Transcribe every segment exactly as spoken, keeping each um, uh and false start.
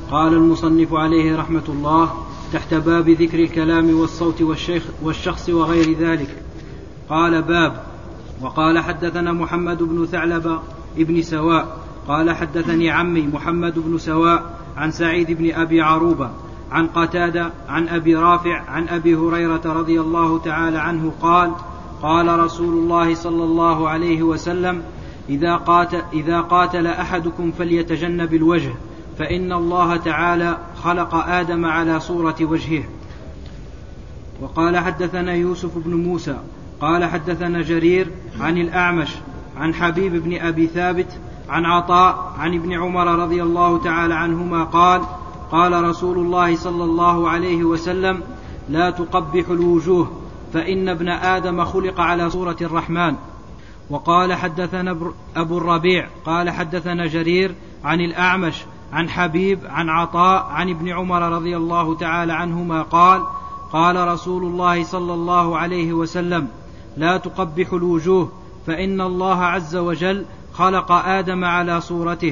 قال المصنف عليه رحمة الله تحت باب ذكر الكلام والصوت والشيخ والشخص وغير ذلك. قال باب. وقال حدثنا محمد بن ثعلب ابن سواء قال حدثني عمي محمد بن سواء عن سعيد بن أبي عروبة عن قتادة عن أبي رافع عن أبي هريرة رضي الله تعالى عنه قال قال رسول الله صلى الله عليه وسلم إذا قاتل, إذا قاتل أحدكم فليتجنب الوجه فإن الله تعالى خلق آدم على صورة وجهه. وقال حدثنا يوسف بن موسى قال حدثنا جرير عن الأعمش عن حبيب بن أبي ثابت عن عطاء عن ابن عمر رضي الله تعالى عنهما قال قال رسول الله صلى الله عليه وسلم لا تقبح الوجوه فإن ابن آدم خلق على صورة الرحمن. وقال حدثنا أبو الربيع قال حدثنا جرير عن الأعمش عن حبيب عن عطاء عن ابن عمر رضي الله تعالى عنهما قال قال رسول الله صلى الله عليه وسلم لا تقبح الوجوه فإن الله عز وجل خلق آدم على صورته.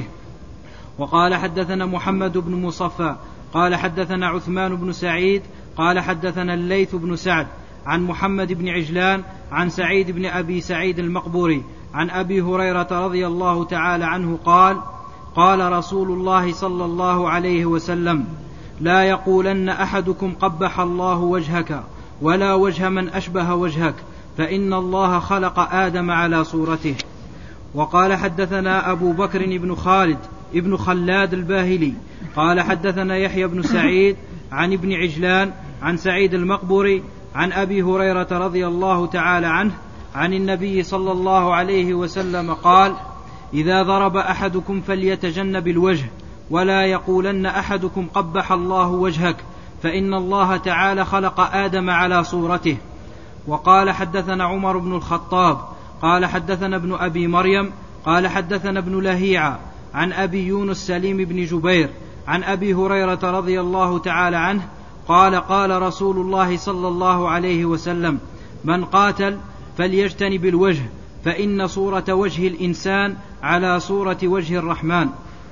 وقال حدثنا محمد بن مصفى قال حدثنا عثمان بن سعيد قال حدثنا الليث بن سعد عن محمد بن عجلان عن سعيد بن أبي سعيد المقبوري عن أبي هريرة رضي الله تعالى عنه قال قال رسول الله صلى الله عليه وسلم لا يقولن أحدكم قبح الله وجهك ولا وجه من أشبه وجهك فإن الله خلق آدم على صورته. وقال حدثنا أبو بكر بن خالد ابن خلاد الباهلي قال حدثنا يحيى بن سعيد عن ابن عجلان عن سعيد المقبوري عن أبي هريرة رضي الله تعالى عنه عن النبي صلى الله عليه وسلم قال إذا ضرب أحدكم فليتجنب الوجه ولا يقولن أحدكم قبح الله وجهك فإن الله تعالى خلق آدم على صورته. وقال حدثنا عمر بن الخطاب قال حدثنا ابن أبي مريم قال حدثنا ابن لهيعة عن أبي يونس سليم بن جبير عن أبي هريرة رضي الله تعالى عنه قال قال رسول الله صلى الله عليه وسلم من قاتل فليجتنب الوجه فإن صورة وجه الإنسان على صورة وجه الرحمن.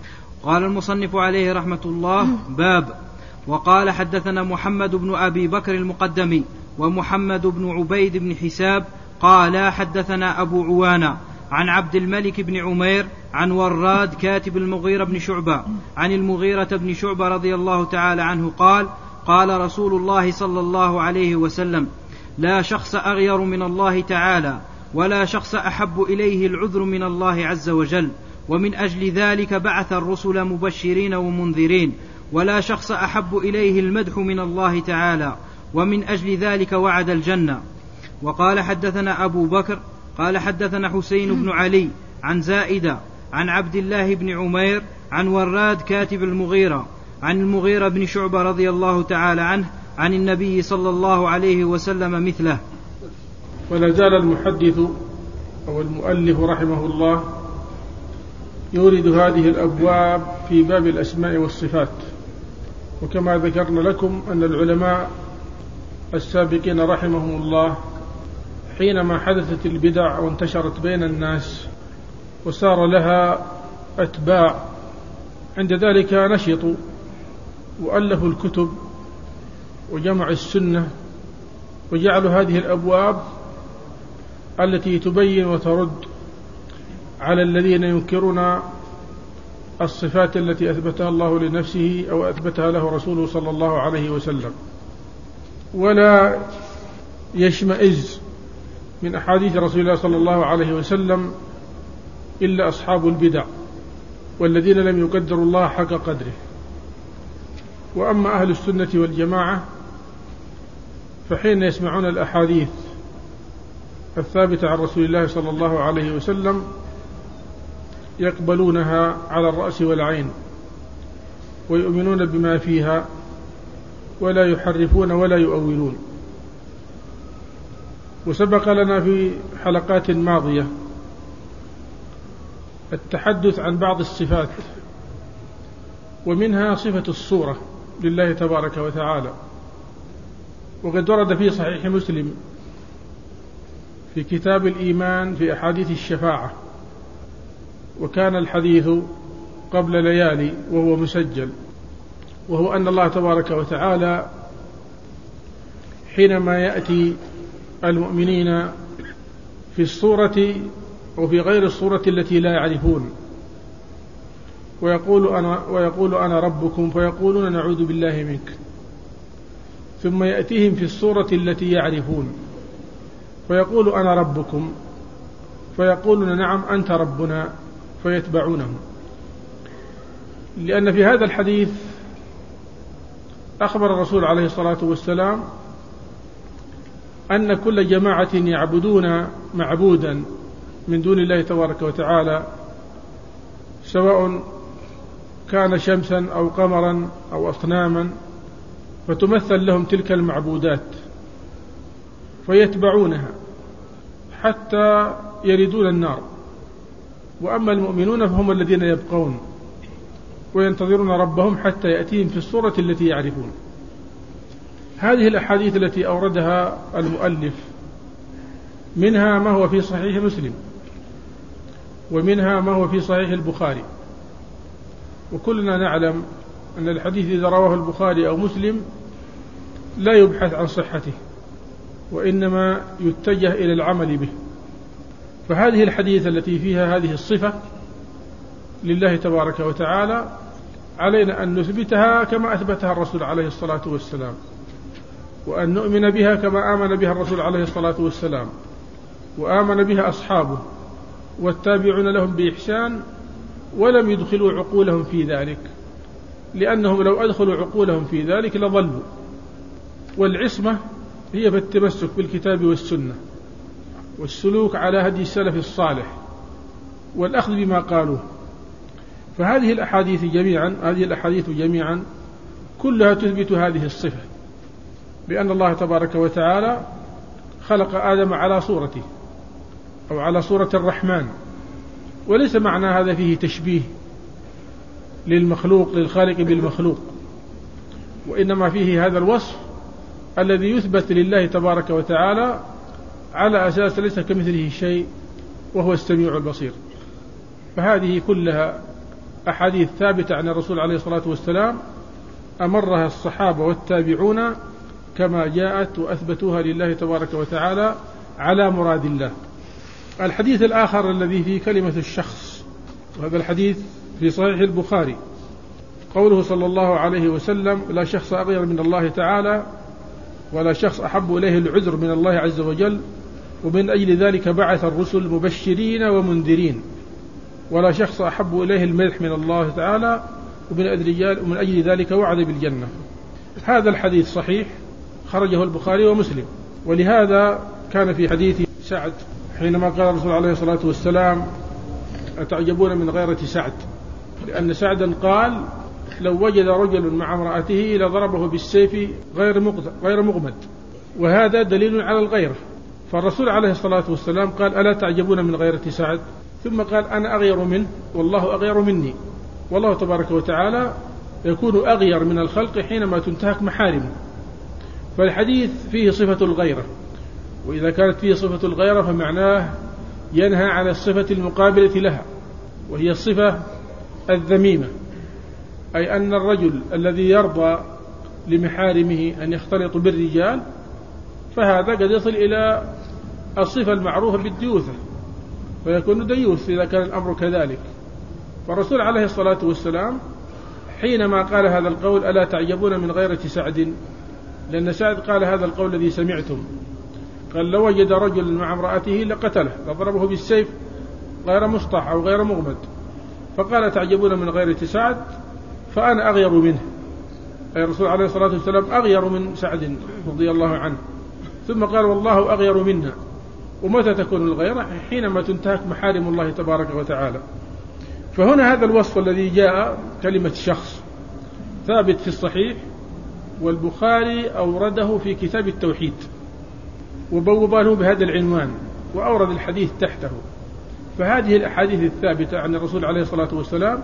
قال المصنف عليه رحمة الله باب. وقال حدثنا محمد بن أبي بكر المقدمي ومحمد بن عبيد بن حساب قال حدثنا أبو عوانة عن عبد الملك بن عمير عن وراد كاتب المغيرة بن شعبة عن المغيرة بن شعبة رضي الله تعالى عنه قال قال رسول الله صلى الله عليه وسلم لا شخص أغير من الله تعالى ولا شخص أحب إليه العذر من الله عز وجل ومن أجل ذلك بعث الرسل مبشرين ومنذرين ولا شخص أحب إليه المدح من الله تعالى ومن أجل ذلك وعد الجنة. وقال حدثنا أبو بكر قال حدثنا حسين بن علي عن زائدة عن عبد الله بن عمير عن وراد كاتب المغيرة عن المغيرة بن شعبة رضي الله تعالى عنه عن النبي صلى الله عليه وسلم مثله. ولا زال المحدث أو المؤلف رحمه الله يورد هذه الأبواب في باب الأسماء والصفات. وكما ذكرنا لكم أن العلماء السابقين رحمهم الله حينما حدثت البدع وانتشرت بين الناس وصار لها أتباع عند ذلك نشطوا وألفوا الكتب وجمعوا السنة وجعلوا هذه الأبواب التي تبين وترد على الذين ينكرون الصفات التي أثبتها الله لنفسه أو أثبتها له رسوله صلى الله عليه وسلم، ولا يشمئز من أحاديث رسول الله صلى الله عليه وسلم إلا أصحاب البدع والذين لم يقدروا الله حق قدره. وأما أهل السنة والجماعة فحين يسمعون الأحاديث الثابتة عن رسول الله صلى الله عليه وسلم يقبلونها على الرأس والعين ويؤمنون بما فيها ولا يحرفون ولا يؤولون. وسبق لنا في حلقات ماضية التحدث عن بعض الصفات ومنها صفة الصورة لله تبارك وتعالى، وقد ورد في صحيح مسلم في كتاب الإيمان في أحاديث الشفاعة، وكان الحديث قبل ليالي وهو مسجل، وهو أن الله تبارك وتعالى حينما يأتي المؤمنين في الصورة أو في غير الصورة التي لا يعرفون ويقول أنا, ويقول أنا ربكم فيقولون نعوذ بالله منك، ثم يأتيهم في الصورة التي يعرفون فيقول أنا ربكم فيقولون نعم أنت ربنا فيتبعونه. لأن في هذا الحديث أخبر الرسول عليه الصلاة والسلام أن كل جماعة يعبدون معبودا من دون الله تبارك وتعالى، سواء كان شمسا أو قمرا أو أصناما، فتمثل لهم تلك المعبودات فيتبعونها حتى يردون النار. وأما المؤمنون فهم الذين يبقون وينتظرون ربهم حتى يأتيهم في الصورة التي يعرفون. هذه الأحاديث التي أوردها المؤلف منها ما هو في صحيح مسلم، ومنها ما هو في صحيح البخاري، وكلنا نعلم أن الحديث إذا رواه البخاري أو مسلم لا يبحث عن صحته، وإنما يتجه إلى العمل به. فهذه الحديث التي فيها هذه الصفة لله تبارك وتعالى علينا أن نثبتها كما أثبتها الرسول عليه الصلاة والسلام، وأن نؤمن بها كما آمن بها الرسول عليه الصلاة والسلام وآمن بها أصحابه والتابعون لهم بإحسان، ولم يدخلوا عقولهم في ذلك، لأنهم لو أدخلوا عقولهم في ذلك لضلوا. والعصمة هي في التمسك بالكتاب والسنة والسلوك على هدي السلف الصالح والأخذ بما قالوه. فهذه الأحاديث جميعا هذه الأحاديث جميعا كلها تثبت هذه الصفة، بأن الله تبارك وتعالى خلق آدم على صورته أو على صورة الرحمن، وليس معنى هذا فيه تشبيه للمخلوق للخالق بالمخلوق، وإنما فيه هذا الوصف الذي يثبت لله تبارك وتعالى على أساس ليس كمثله شيء وهو السميع البصير. فهذه كلها أحاديث ثابتة عن الرسول عليه الصلاة والسلام أمرها الصحابة والتابعون كما جاءت وأثبتوها لله تبارك وتعالى على مراد الله. الحديث الآخر الذي فيه كلمة الشخص، وهذا الحديث في صحيح البخاري، قوله صلى الله عليه وسلم لا شخص أغير من الله تعالى ولا شخص أحب إليه العذر من الله عز وجل، ومن أجل ذلك بعث الرسل مبشرين ومنذرين، ولا شخص أحب إليه المدح من الله تعالى ومن أجل ذلك وعد بالجنة. هذا الحديث صحيح خرجه البخاري ومسلم. ولهذا كان في حديث سعد حينما قال الرسول عليه الصلاة والسلام أتعجبون من غيرة سعد، لأن سعدا قال لو وجد رجل مع امرأته لضربه بالسيف غير مغمد، وهذا دليل على الغيرة. فالرسول عليه الصلاة والسلام قال ألا تعجبون من غيرة سعد، ثم قال أنا أغير منه والله أغير مني. والله تبارك وتعالى يكون أغير من الخلق حينما تنتهك محارمه. فالحديث فيه صفة الغيرة، وإذا كانت فيه صفة الغيرة فمعناه ينهى عن الصفة المقابلة لها، وهي الصفة الذميمة، أي أن الرجل الذي يرضى لمحارمه أن يختلط بالرجال فهذا قد يصل إلى الصفة المعروفة بالديوثة، فيكون ديوث إذا كان الأمر كذلك. فالرسول عليه الصلاة والسلام حينما قال هذا القول ألا تعجبون من غيرة سعد، لأن سعد قال هذا القول الذي سمعتم، قال لو وجد رجل مع امرأته لقتله لضربه بالسيف غير مسطح أو غير مغمد، فقال تعجبون من غيرة سعد فأنا أغير منه، أي الرسول عليه الصلاة والسلام أغير من سعد رضي الله عنه. ثم قال والله أغير منا. ومتى تكون الغيرة؟ حينما تنتهك محارم الله تبارك وتعالى. فهنا هذا الوصف الذي جاء كلمة شخص ثابت في الصحيح، والبخاري أورده في كتاب التوحيد وبوب له بهذا العنوان وأورد الحديث تحته. فهذه الأحاديث الثابتة عن الرسول عليه الصلاة والسلام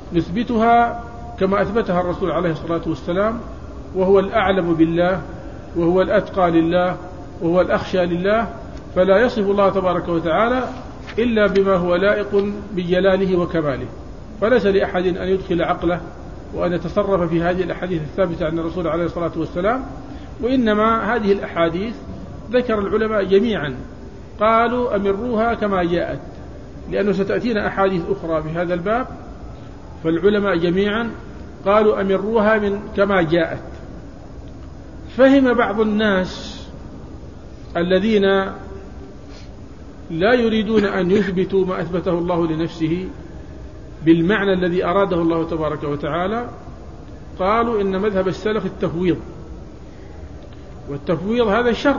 نثبتها كما أثبتها الرسول عليه الصلاة والسلام، وهو الأعلم بالله وهو الأتقى لله وهو الأخشى لله، فلا يصف الله تبارك وتعالى إلا بما هو لائق بجلاله وكماله. فليس لأحد أن يدخل عقله وأن يتصرف في هذه الأحاديث الثابتة عن الرسول عليه الصلاة والسلام، وإنما هذه الأحاديث ذكر العلماء جميعا قالوا أمروها كما جاءت، لأنه ستأتينا أحاديث أخرى في هذا الباب، فالعلماء جميعا قالوا أمروها من كما جاءت. فهم بعض الناس الذين لا يريدون أن يثبتوا ما أثبته الله لنفسه بالمعنى الذي أراده الله تبارك وتعالى، قالوا إن مذهب السلف التفويض، والتفويض هذا شر،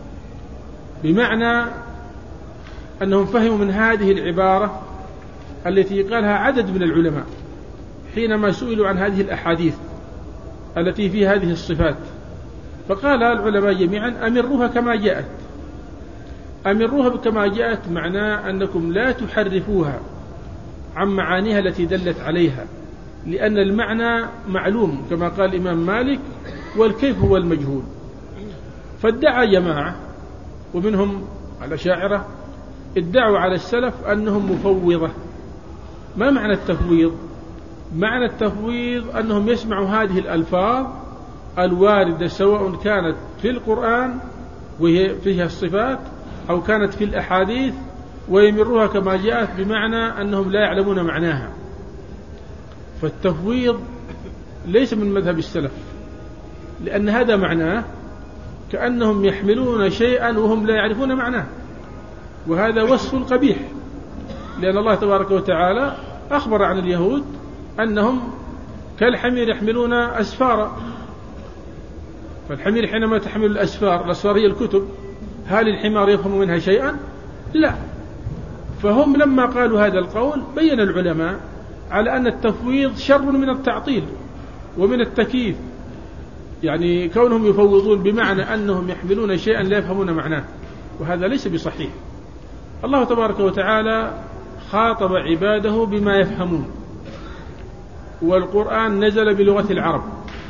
بمعنى أنهم فهموا من هذه العبارة التي قالها عدد من العلماء حينما سئلوا عن هذه الأحاديث التي في هذه الصفات، فقال العلماء جميعا أمروها كما جاءت. أمروها كما جاءت معناه أنكم لا تحرفوها عن معانيها التي دلت عليها، لأن المعنى معلوم كما قال الإمام مالك، والكيف هو المجهول. فادعى جماعة ومنهم الأشاعرة ادعوا على السلف أنهم مفوضة. ما معنى التفويض؟ معنى التفويض أنهم يسمعوا هذه الألفاظ الواردة سواء كانت في القرآن وهي فيها الصفات أو كانت في الأحاديث ويمروها كما جاءت، بمعنى أنهم لا يعلمون معناها. فالتفويض ليس من مذهب السلف، لأن هذا معناه كأنهم يحملون شيئا وهم لا يعرفون معناه، وهذا وصف قبيح، لأن الله تبارك وتعالى أخبر عن اليهود أنهم كالحمير يحملون أسفارا. فالحمير حينما تحمل الأسفار، الأسفار هي الكتب، هل الحمار يفهم منها شيئا؟ لا. فهم لما قالوا هذا القول بين العلماء على أن التفويض شر من التعطيل ومن التكييف، يعني كونهم يفوضون بمعنى أنهم يحملون شيئا لا يفهمون معناه، وهذا ليس بصحيح. الله تبارك وتعالى خاطب عباده بما يفهمون، والقرآن نزل بلغة العرب،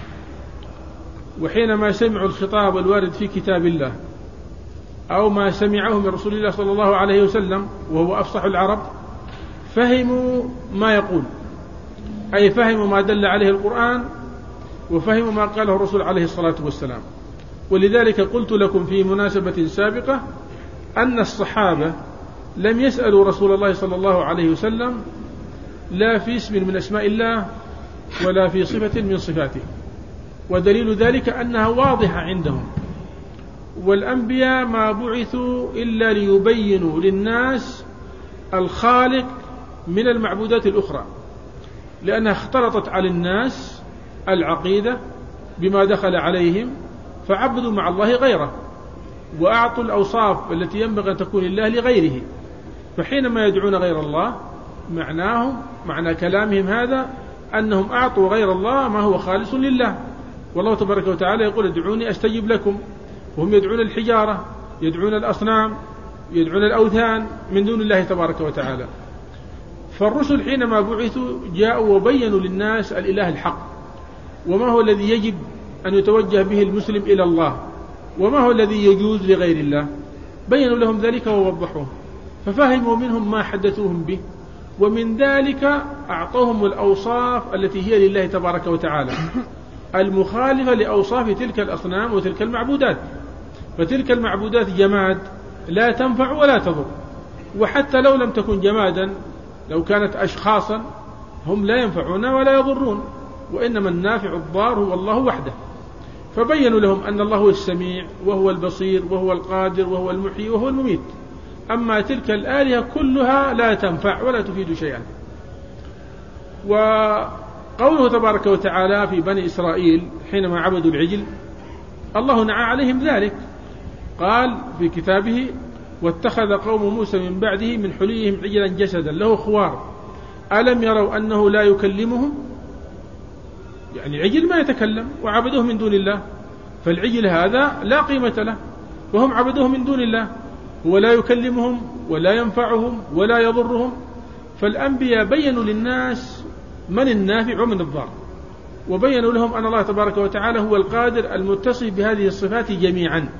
وحينما سمعوا الخطاب الوارد في كتاب الله أو ما سمعه من رسول الله صلى الله عليه وسلم وهو أفصح العرب، فهموا ما يقول، أي فهموا ما دل عليه القرآن وفهموا ما قاله الرسول عليه الصلاة والسلام. ولذلك قلت لكم في مناسبة سابقة أن الصحابة لم يسألوا رسول الله صلى الله عليه وسلم لا في اسم من أسماء الله ولا في صفة من صفاته، ودليل ذلك أنها واضحة عندهم. والأنبياء ما بعثوا إلا ليبينوا للناس الخالق من المعبودات الأخرى، لأنها اختلطت على الناس العقيدة بما دخل عليهم فعبدوا مع الله غيره، وأعطوا الأوصاف التي ينبغي أن تكون الله لغيره. فحينما يدعون غير الله معناهم معنى كلامهم هذا أنهم أعطوا غير الله ما هو خالص لله. والله تبارك وتعالى يقول ادعوني أستجب لكم، وهم يدعون الحجارة، يدعون الأصنام، يدعون الأوثان من دون الله تبارك وتعالى. فالرسل حينما بعثوا جاءوا وبينوا للناس الإله الحق، وما هو الذي يجب أن يتوجه به المسلم إلى الله، وما هو الذي يجوز لغير الله، بينوا لهم ذلك ووضحوه، ففهموا منهم ما حدثوهم به، ومن ذلك أعطوهم الأوصاف التي هي لله تبارك وتعالى المخالفة لأوصاف تلك الأصنام وتلك المعبودات. فتلك المعبودات جماد لا تنفع ولا تضر، وحتى لو لم تكن جمادا، لو كانت أشخاصا هم لا ينفعون ولا يضرون، وإنما النافع الضار هو الله وحده. فبينوا لهم أن الله هو السميع وهو البصير وهو القادر وهو المحيي وهو المميت، أما تلك الآلهة كلها لا تنفع ولا تفيد شيئا. وقوله تبارك وتعالى في بني إسرائيل حينما عبدوا العجل، الله نعى عليهم ذلك، قال في كتابه واتخذ قوم موسى من بعده من حليهم عجلا جسدا له خوار ألم يروا أنه لا يكلمهم، يعني عجل ما يتكلم وعبدوه من دون الله، فالعجل هذا لا قيمة له، وهم عبدوه من دون الله، هو لا يكلمهم ولا ينفعهم ولا يضرهم. فالأنبياء بينوا للناس من النافع ومن الضار، وبينوا لهم أن الله تبارك وتعالى هو القادر المتصف بهذه الصفات جميعا.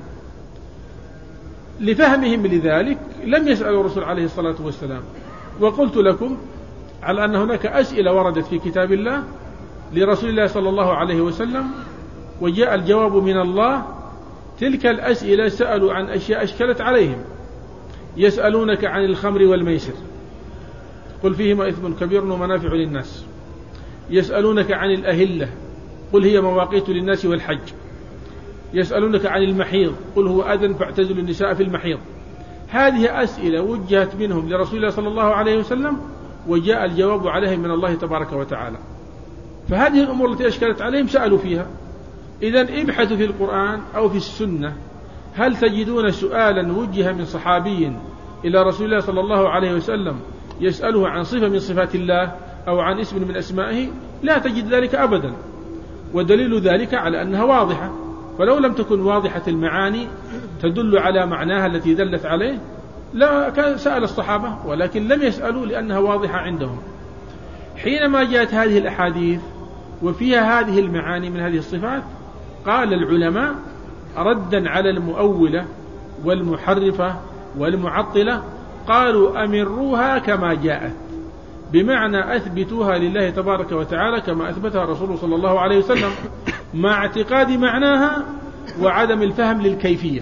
لفهمهم لذلك لم يسألوا الرسول عليه الصلاة والسلام. وقلت لكم على أن هناك أسئلة وردت في كتاب الله لرسول الله صلى الله عليه وسلم وجاء الجواب من الله. تلك الأسئلة سألوا عن أشياء أشكلت عليهم. يسألونك عن الخمر والميسر قل فيهما إثم كبير ومنافع للناس. يسألونك عن الأهلة قل هي مواقيت للناس والحج. يسألونك عن المحيض قل هو أذى فاعتزلوا النساء في المحيض. هذه أسئلة وجهت منهم لرسول الله صلى الله عليه وسلم وجاء الجواب عليهم من الله تبارك وتعالى. فهذه الأمور التي أشكلت عليهم سألوا فيها. إذن ابحثوا في القرآن أو في السنة هل تجدون سؤالا وجه من صحابي إلى رسول الله صلى الله عليه وسلم يسأله عن صفة من صفات الله أو عن اسم من أسمائه؟ لا تجد ذلك أبدا. ودليل ذلك على أنها واضحة. فلو لم تكن واضحة المعاني تدل على معناها التي دلت عليه لا كان سأل الصحابة، ولكن لم يسألوا لأنها واضحة عندهم. حينما جاءت هذه الأحاديث وفيها هذه المعاني من هذه الصفات قال العلماء ردا على المؤولة والمحرفة والمعطلة قالوا أمروها كما جاءت، بمعنى أثبتوها لله تبارك وتعالى كما أثبتها رسوله صلى الله عليه وسلم مع اعتقاد معناها وعدم الفهم للكيفية.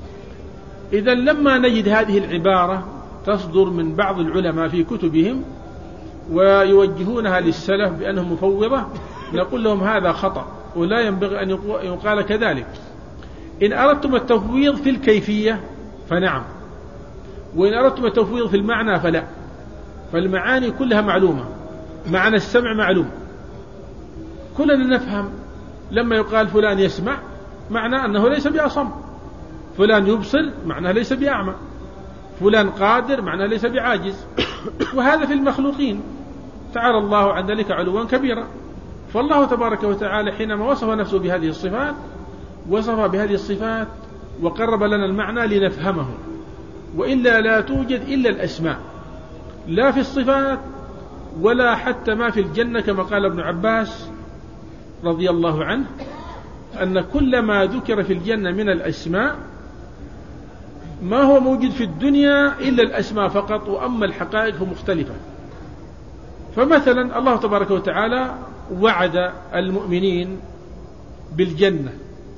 إذا لما نجد هذه العبارة تصدر من بعض العلماء في كتبهم ويوجهونها للسلف بأنهم مفوضة نقول لهم هذا خطأ ولا ينبغي أن يقال كذلك. إن أردتم التفويض في الكيفية فنعم، وإن أردتم التفويض في المعنى فلا. فالمعاني كلها معلومة، معنى السمع معلوم، كلنا نفهم. لما يقال فلان يسمع معنى أنه ليس بأصم، فلان يبصر معناه ليس بأعمى، فلان قادر معناه ليس بعاجز. وهذا في المخلوقين تعالى الله عن ذلك علوا كبيرا. فالله تبارك وتعالى حينما وصف نفسه بهذه الصفات وصف بهذه الصفات وقرب لنا المعنى لنفهمه، وإلا لا توجد إلا الأسماء لا في الصفات ولا حتى ما في الجنة، كما قال ابن عباس رضي الله عنه أن كل ما ذكر في الجنة من الأسماء ما هو موجود في الدنيا إلا الأسماء فقط، وأما الحقائق فمختلفة. فمثلا الله تبارك وتعالى وعد المؤمنين بالجنة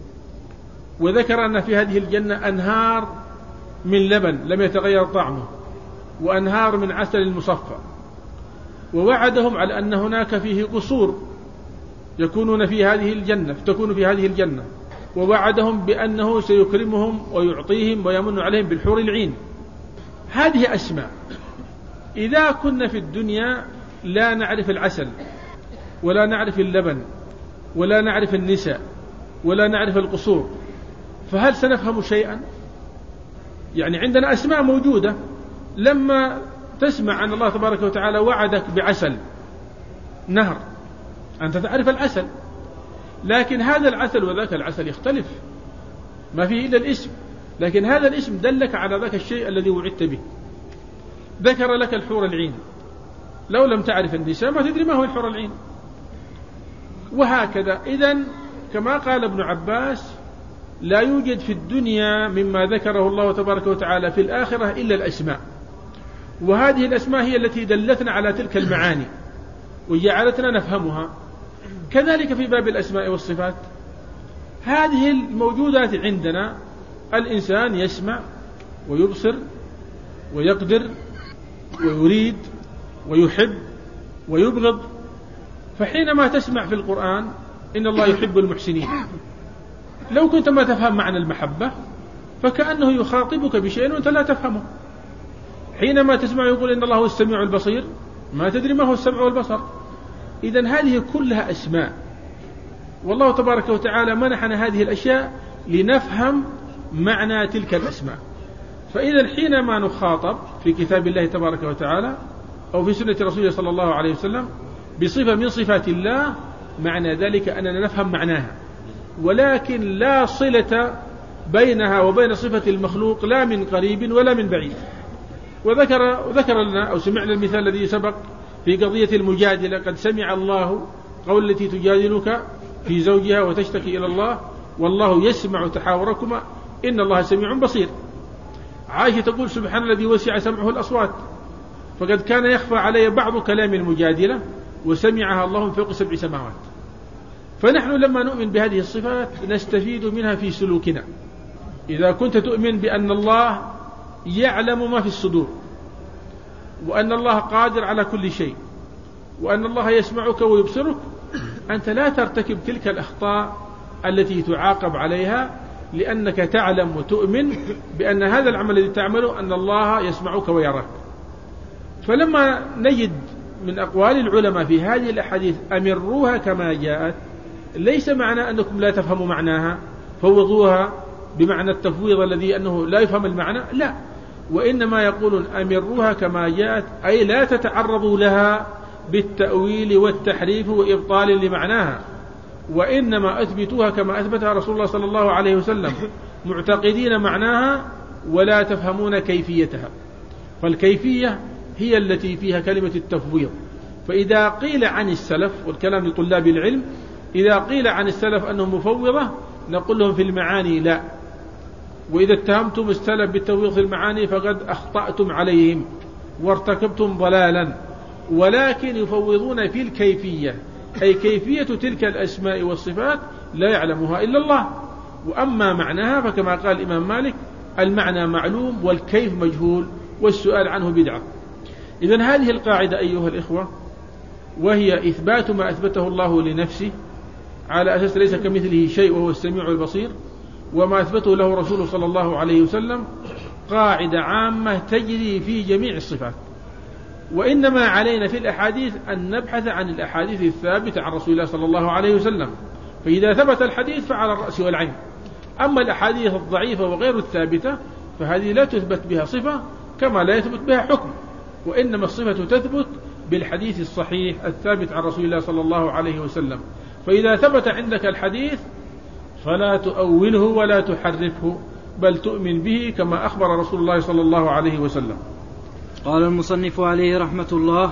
وذكر أن في هذه الجنة أنهار من لبن لم يتغير طعمه وأنهار من عسل مصفى، ووعدهم على أن هناك فيه قصور يكونون في هذه الجنة تكون في هذه الجنة، ووعدهم بأنه سيكرمهم ويعطيهم ويمن عليهم بالحور العين. هذه أسماء. إذا كنا في الدنيا لا نعرف العسل ولا نعرف اللبن ولا نعرف النساء ولا نعرف القصور، فهل سنفهم شيئا؟ يعني عندنا أسماء موجودة. لما تسمع أن الله تبارك وتعالى وعدك بعسل نهر أنت تعرف العسل، لكن هذا العسل وذاك العسل يختلف، ما فيه إلا الاسم، لكن هذا الاسم دلك على ذاك الشيء الذي وعدت به. ذكر لك الحور العين، لو لم تعرف النساء ما تدري ما هو الحور العين. وهكذا. إذن كما قال ابن عباس لا يوجد في الدنيا مما ذكره الله تبارك وتعالى في الآخرة إلا الأسماء، وهذه الأسماء هي التي دلتنا على تلك المعاني وجعلتنا نفهمها. كذلك في باب الأسماء والصفات هذه الموجودات عندنا. الإنسان يسمع ويبصر ويقدر ويريد ويحب ويبغض. فحينما تسمع في القرآن إن الله يحب المحسنين، لو كنت ما تفهم معنى المحبة فكأنه يخاطبك بشيء وأنت لا تفهمه. حينما تسمع يقول إن الله هو السميع البصير ما تدري ما هو السمع والبصر. إذن هذه كلها أسماء، والله تبارك وتعالى منحنا هذه الأشياء لنفهم معنى تلك الأسماء. فإذا حينما نخاطب في كتاب الله تبارك وتعالى أو في سنة رسوله صلى الله عليه وسلم بصفة من صفات الله معنى ذلك أننا نفهم معناها، ولكن لا صلة بينها وبين صفة المخلوق لا من قريب ولا من بعيد. وذكر وذكر لنا أو سمعنا المثال الذي سبق في قضية المجادلة: قد سمع الله قول التي تجادلك في زوجها وتشتكي إلى الله والله يسمع تحاوركما إن الله سميع بصير. عائشة تقول: سبحان الذي وسع سمعه الأصوات، فقد كان يخفى علي بعض كلام المجادلة وسمعها الله من فوق سبع سماوات. فنحن لما نؤمن بهذه الصفات نستفيد منها في سلوكنا. إذا كنت تؤمن بأن الله يعلم ما في الصدور، وأن الله قادر على كل شيء، وأن الله يسمعك ويبصرك، أنت لا ترتكب تلك الأخطاء التي تعاقب عليها، لأنك تعلم وتؤمن بأن هذا العمل الذي تعمله أن الله يسمعك ويراك. فلما نجد من أقوال العلماء في هذه الأحاديث أمروها كما جاءت، ليس معنى أنكم لا تفهموا معناها فوضوها بمعنى التفويض الذي أنه لا يفهم المعنى، لا، وإنما يقولون أمروها كما جاءت، أي لا تتعرضوا لها بالتأويل والتحريف وإبطال لمعناها، وإنما أثبتوها كما أثبتها رسول الله صلى الله عليه وسلم، معتقدين معناها ولا تفهمون كيفيتها. فالكيفية هي التي فيها كلمة التفويض. فإذا قيل عن السلف، والكلام لطلاب العلم، إذا قيل عن السلف أنهم مفوضة نقول لهم في المعاني لا، وإذا اتهمتم السلف بالتفويض في المعاني فقد أخطأتم عليهم وارتكبتم ضلالا، ولكن يفوضون في الكيفية، أي كيفية تلك الأسماء والصفات لا يعلمها إلا الله، وأما معناها فكما قال الإمام مالك المعنى معلوم والكيف مجهول والسؤال عنه بدعة. إذن هذه القاعدة أيها الإخوة، وهي إثبات ما أثبته الله لنفسه على أساس ليس كمثله شيء وهو السميع البصير، وما أثبته له رسوله صلى الله عليه وسلم، قاعدة عامة تجري في جميع الصفات. وإنما علينا في الأحاديث أن نبحث عن الأحاديث الثابتة عن رسول الله صلى الله عليه وسلم، فإذا ثبت الحديث فعلى الرأس والعين. أما الأحاديث الضعيفة وغير الثابتة فهذه لا تثبت بها صفة كما لا يثبت بها حكم، وإنما الصفة تثبت بالحديث الصحيح الثابت عن رسول الله صلى الله عليه وسلم. فإذا ثبت عندك الحديث فلا تؤوله ولا تحرفه، بل تؤمن به كما أخبر رسول الله صلى الله عليه وسلم. قال المصنف عليه رحمة الله: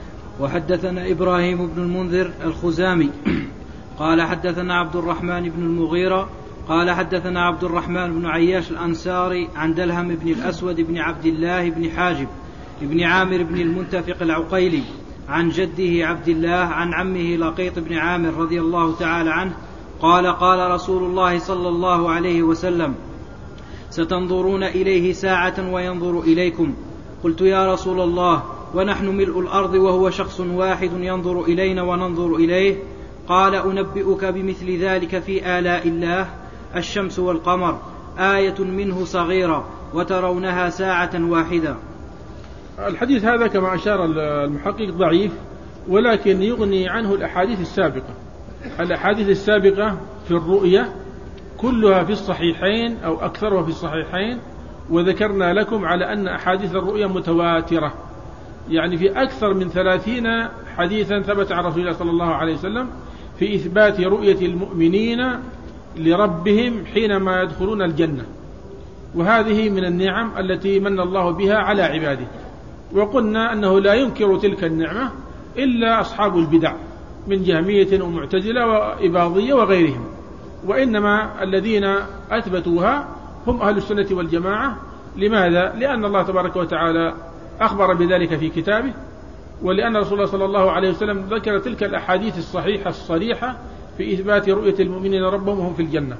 وحدثنا إبراهيم بن المنذر الخزامي قال حدثنا عبد الرحمن بن المغيرة قال حدثنا عبد الرحمن بن عياش الأنساري عن دلهم بن الأسود بن عبد الله بن حاجب بن عامر بن المنتفق العقيلي عن جده عبد الله عن عمه لقيط بن عامر رضي الله تعالى عنه قال: قال رسول الله صلى الله عليه وسلم: ستنظرون إليه ساعة وينظر إليكم. قلت: يا رسول الله، ونحن ملء الأرض وهو شخص واحد ينظر إلينا وننظر إليه؟ قال: أنبئك بمثل ذلك في آلاء الله: الشمس والقمر آية منه صغيرة وترونها ساعة واحدة. الحديث هذا كما أشار المحقق ضعيف، ولكن يغني عنه الأحاديث السابقة. الأحاديث السابقة في الرؤية كلها في الصحيحين أو أكثرها في الصحيحين، وذكرنا لكم على أن أحاديث الرؤية متواترة، يعني في أكثر من ثلاثين حديثا ثبت عن رسول الله صلى الله عليه وسلم في إثبات رؤية المؤمنين لربهم حينما يدخلون الجنة، وهذه من النعم التي من الله بها على عباده. وقلنا أنه لا ينكر تلك النعمة إلا أصحاب البدع من جهمية ومعتزلة وإباضية وغيرهم، وإنما الذين أثبتوها هم أهل السنة والجماعة. لماذا؟ لأن الله تبارك وتعالى أخبر بذلك في كتابه، ولأن رسول الله صلى الله عليه وسلم ذكر تلك الأحاديث الصحيحة الصريحة في إثبات رؤية المؤمنين ربهم وهم في الجنة.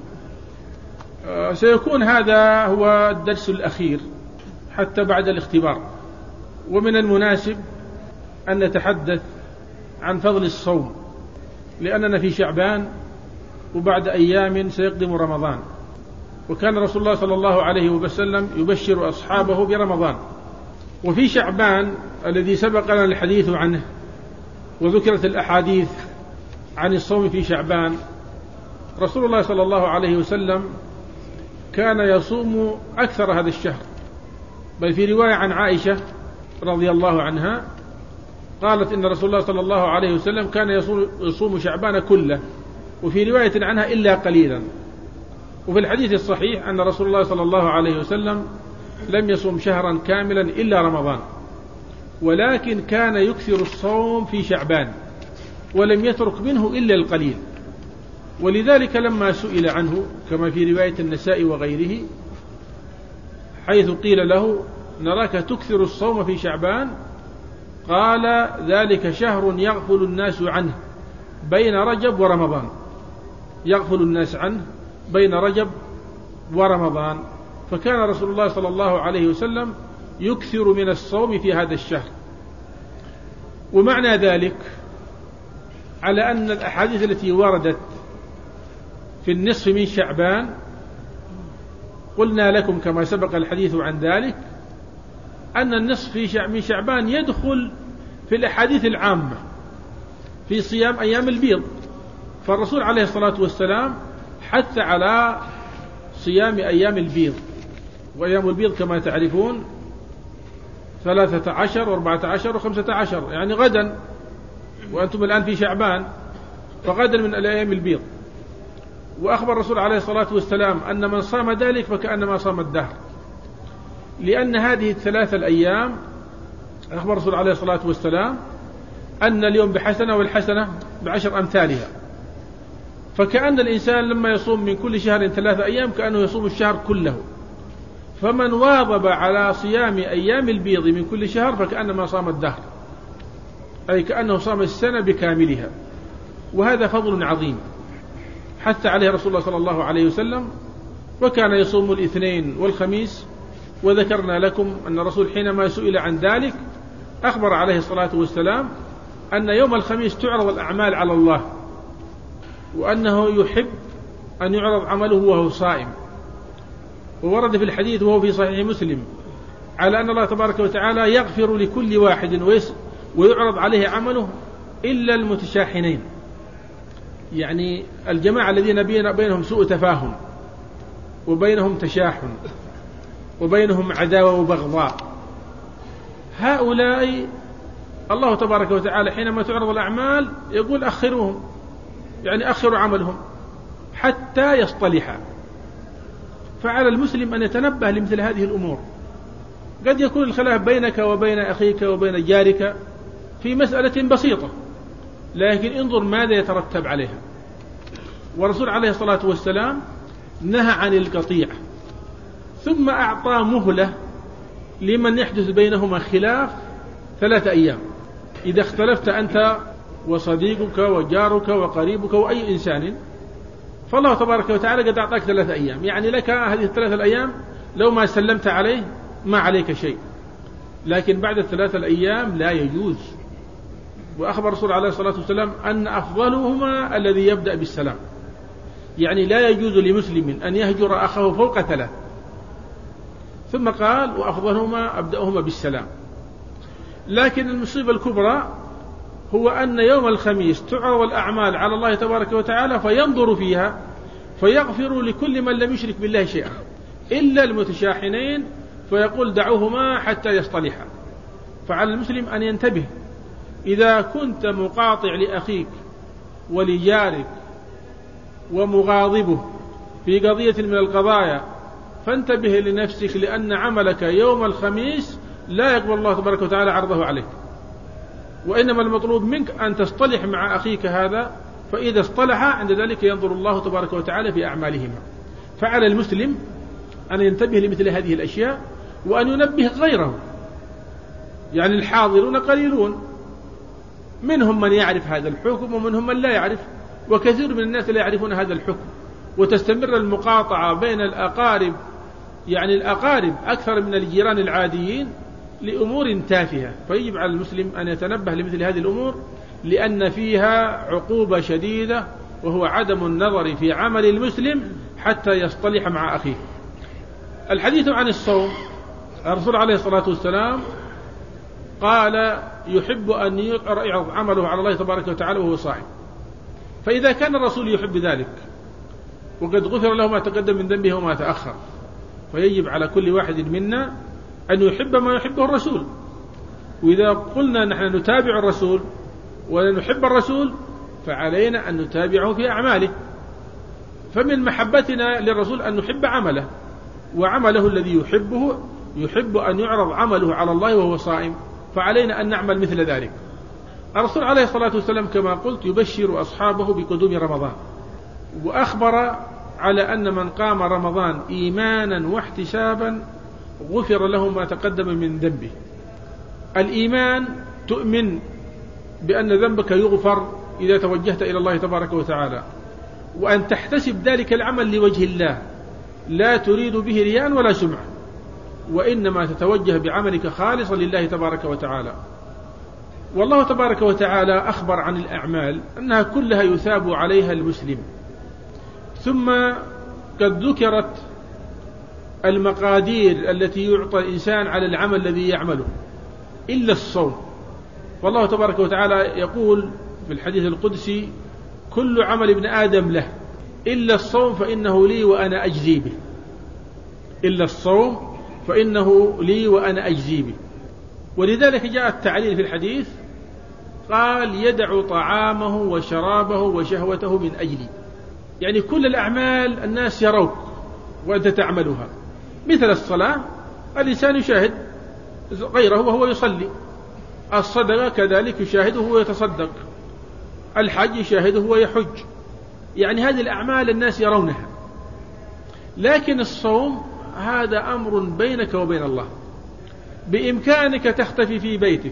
سيكون هذا هو الدرس الأخير حتى بعد الاختبار، ومن المناسب أن نتحدث عن فضل الصوم، لأننا في شعبان وبعد أيام سيقدم رمضان، وكان رسول الله صلى الله عليه وسلم يبشر أصحابه برمضان. وفي شعبان الذي سبقنا الحديث عنه وذكرت الأحاديث عن الصوم في شعبان، رسول الله صلى الله عليه وسلم كان يصوم أكثر هذا الشهر، بل في رواية عن عائشة رضي الله عنها قالت إن رسول الله صلى الله عليه وسلم كان يصوم شعبان كله، وفي رواية عنها إلا قليلا. وفي الحديث الصحيح أن رسول الله صلى الله عليه وسلم لم يصوم شهرا كاملا إلا رمضان، ولكن كان يكثر الصوم في شعبان ولم يترك منه إلا القليل. ولذلك لما سئل عنه كما في رواية النساء وغيره حيث قيل له: نراك تكثر الصوم في شعبان، قال: ذلك شهر يغفل الناس عنه بين رجب ورمضان. يغفل الناس عنه بين رجب ورمضان، فكان رسول الله صلى الله عليه وسلم يكثر من الصوم في هذا الشهر. ومعنى ذلك على أن الأحاديث التي وردت في النصف من شعبان قلنا لكم كما سبق الحديث عن ذلك أن النصف من شعبان يدخل في الأحاديث العامة في صيام أيام البيض، فالرسول عليه الصلاة والسلام حث على صيام أيام البيض، وأيام البيض كما تعرفون ثلاثة عشر وأربعة عشر وخمسة عشر، يعني غدا، وأنتم الآن في شعبان، فغدا من الأيام البيض. وأخبر الرسول عليه الصلاة والسلام أن من صام ذلك فكأنما صام الدهر، لأن هذه الثلاثة الأيام أخبر الرسول عليه الصلاة والسلام أن اليوم بحسنة والحسنة بعشر أمثالها، فكأن الإنسان لما يصوم من كل شهر ثلاثة أيام كأنه يصوم الشهر كله. فمن واظب على صيام أيام البيض من كل شهر فكأنما صام الدهر، أي كأنه صام السنة بكاملها، وهذا فضل عظيم حتى عليه رسول الله صلى الله عليه وسلم، وكان يصوم الاثنين والخميس. وذكرنا لكم أن الرسول حينما سئل عن ذلك أخبر عليه الصلاة والسلام أن يوم الخميس تعرض الأعمال على الله، وأنه يحب أن يعرض عمله وهو صائم. وورد في الحديث وهو في صحيح مسلم على أن الله تبارك وتعالى يغفر لكل واحد ويعرض عليه عمله إلا المتشاحنين، يعني الجماعة الذين بينهم سوء تفاهم وبينهم تشاحن وبينهم عداوة وبغضاء، هؤلاء الله تبارك وتعالى حينما تعرض الأعمال يقول أخروهم، يعني أخروا عملهم حتى يصطلحا. فعلى المسلم أن يتنبه لمثل هذه الأمور. قد يكون الخلاف بينك وبين أخيك وبين جارك في مسألة بسيطة، لكن انظر ماذا يترتب عليها. والرسول عليه الصلاة والسلام نهى عن القطيعة، ثم أعطى مهلة لمن يحدث بينهما خلاف ثلاثة أيام. إذا اختلفت أنت وصديقك وجارك وقريبك وأي إنسان، فالله تبارك وتعالى قد أعطاك ثلاثة أيام، يعني لك هذه الثلاثة الأيام لو ما سلمت عليه ما عليك شيء، لكن بعد الثلاثة الأيام لا يجوز. وأخبر الرسول عليه الصلاة والسلام أن أفضلهما الذي يبدأ بالسلام، يعني لا يجوز لمسلم أن يهجر أخاه فوق ثلاث. ثم قال وأفضلهما أبدأهما بالسلام. لكن المصيبة الكبرى هو أن يوم الخميس تعرض الأعمال على الله تبارك وتعالى فينظر فيها فيغفر لكل من لم يشرك بالله شيئا إلا المتشاحنين، فيقول دعوهما حتى يصطلحا. فعلى المسلم أن ينتبه، إذا كنت مقاطع لأخيك ولجارك ومغاضبه في قضية من القضايا فانتبه لنفسك، لأن عملك يوم الخميس لا يقبل الله تبارك وتعالى عرضه عليك، وإنما المطلوب منك أن تصطلح مع أخيك هذا، فإذا اصطلح عند ذلك ينظر الله تبارك وتعالى في أعمالهما. فعلى المسلم أن ينتبه لمثل هذه الأشياء وأن ينبه غيره، يعني الحاضرون قليلون، منهم من يعرف هذا الحكم ومنهم من لا يعرف، وكثير من الناس لا يعرفون هذا الحكم، وتستمر المقاطعة بين الأقارب، يعني الأقارب أكثر من الجيران العاديين لأمور تافهة. فيجب على المسلم أن يتنبه لمثل هذه الأمور، لأن فيها عقوبة شديدة، وهو عدم النظر في عمل المسلم حتى يصطلح مع أخيه. الحديث عن الصوم، الرسول عليه الصلاة والسلام قال يحب أن يعرض عمله على الله تبارك وتعالى وهو صائم. فإذا كان الرسول يحب ذلك وقد غفر له ما تقدم من ذنبه وما تأخر، فيجب على كل واحد منا أن يحب ما يحبه الرسول. وإذا قلنا نحن نتابع الرسول ونحب الرسول فعلينا أن نتابعه في أعماله. فمن محبتنا للرسول أن نحب عمله، وعمله الذي يحبه يحب أن يعرض عمله على الله وهو صائم، فعلينا أن نعمل مثل ذلك. الرسول عليه الصلاة والسلام كما قلت يبشر أصحابه بقدوم رمضان، وأخبر على أن من قام رمضان إيمانا واحتسابا غفر له ما تقدم من ذنبه. الإيمان تؤمن بأن ذنبك يغفر إذا توجهت إلى الله تبارك وتعالى، وأن تحتسب ذلك العمل لوجه الله لا تريد به رياء ولا سمعة، وإنما تتوجه بعملك خالصا لله تبارك وتعالى. والله تبارك وتعالى أخبر عن الأعمال أنها كلها يثاب عليها المسلم، ثم قد ذكرت المقادير التي يعطى الإنسان على العمل الذي يعمله إلا الصوم. والله تبارك وتعالى يقول في الحديث القدسي: كل عمل ابن آدم له إلا الصوم فإنه لي وأنا أجزي به. إلا الصوم فإنه لي وأنا أجزي به. ولذلك جاء التعليل في الحديث قال: يدع طعامه وشرابه وشهوته من أجلي. يعني كل الأعمال الناس يروك وأنت تعملها، مثل الصلاة الإنسان يشاهد غيره وهو يصلي، الصدقة كذلك يشاهده وهو يتصدق، الحج يشاهده وهو يحج. يعني هذه الأعمال الناس يرونها، لكن الصوم هذا أمر بينك وبين الله. بإمكانك تختفي في بيتك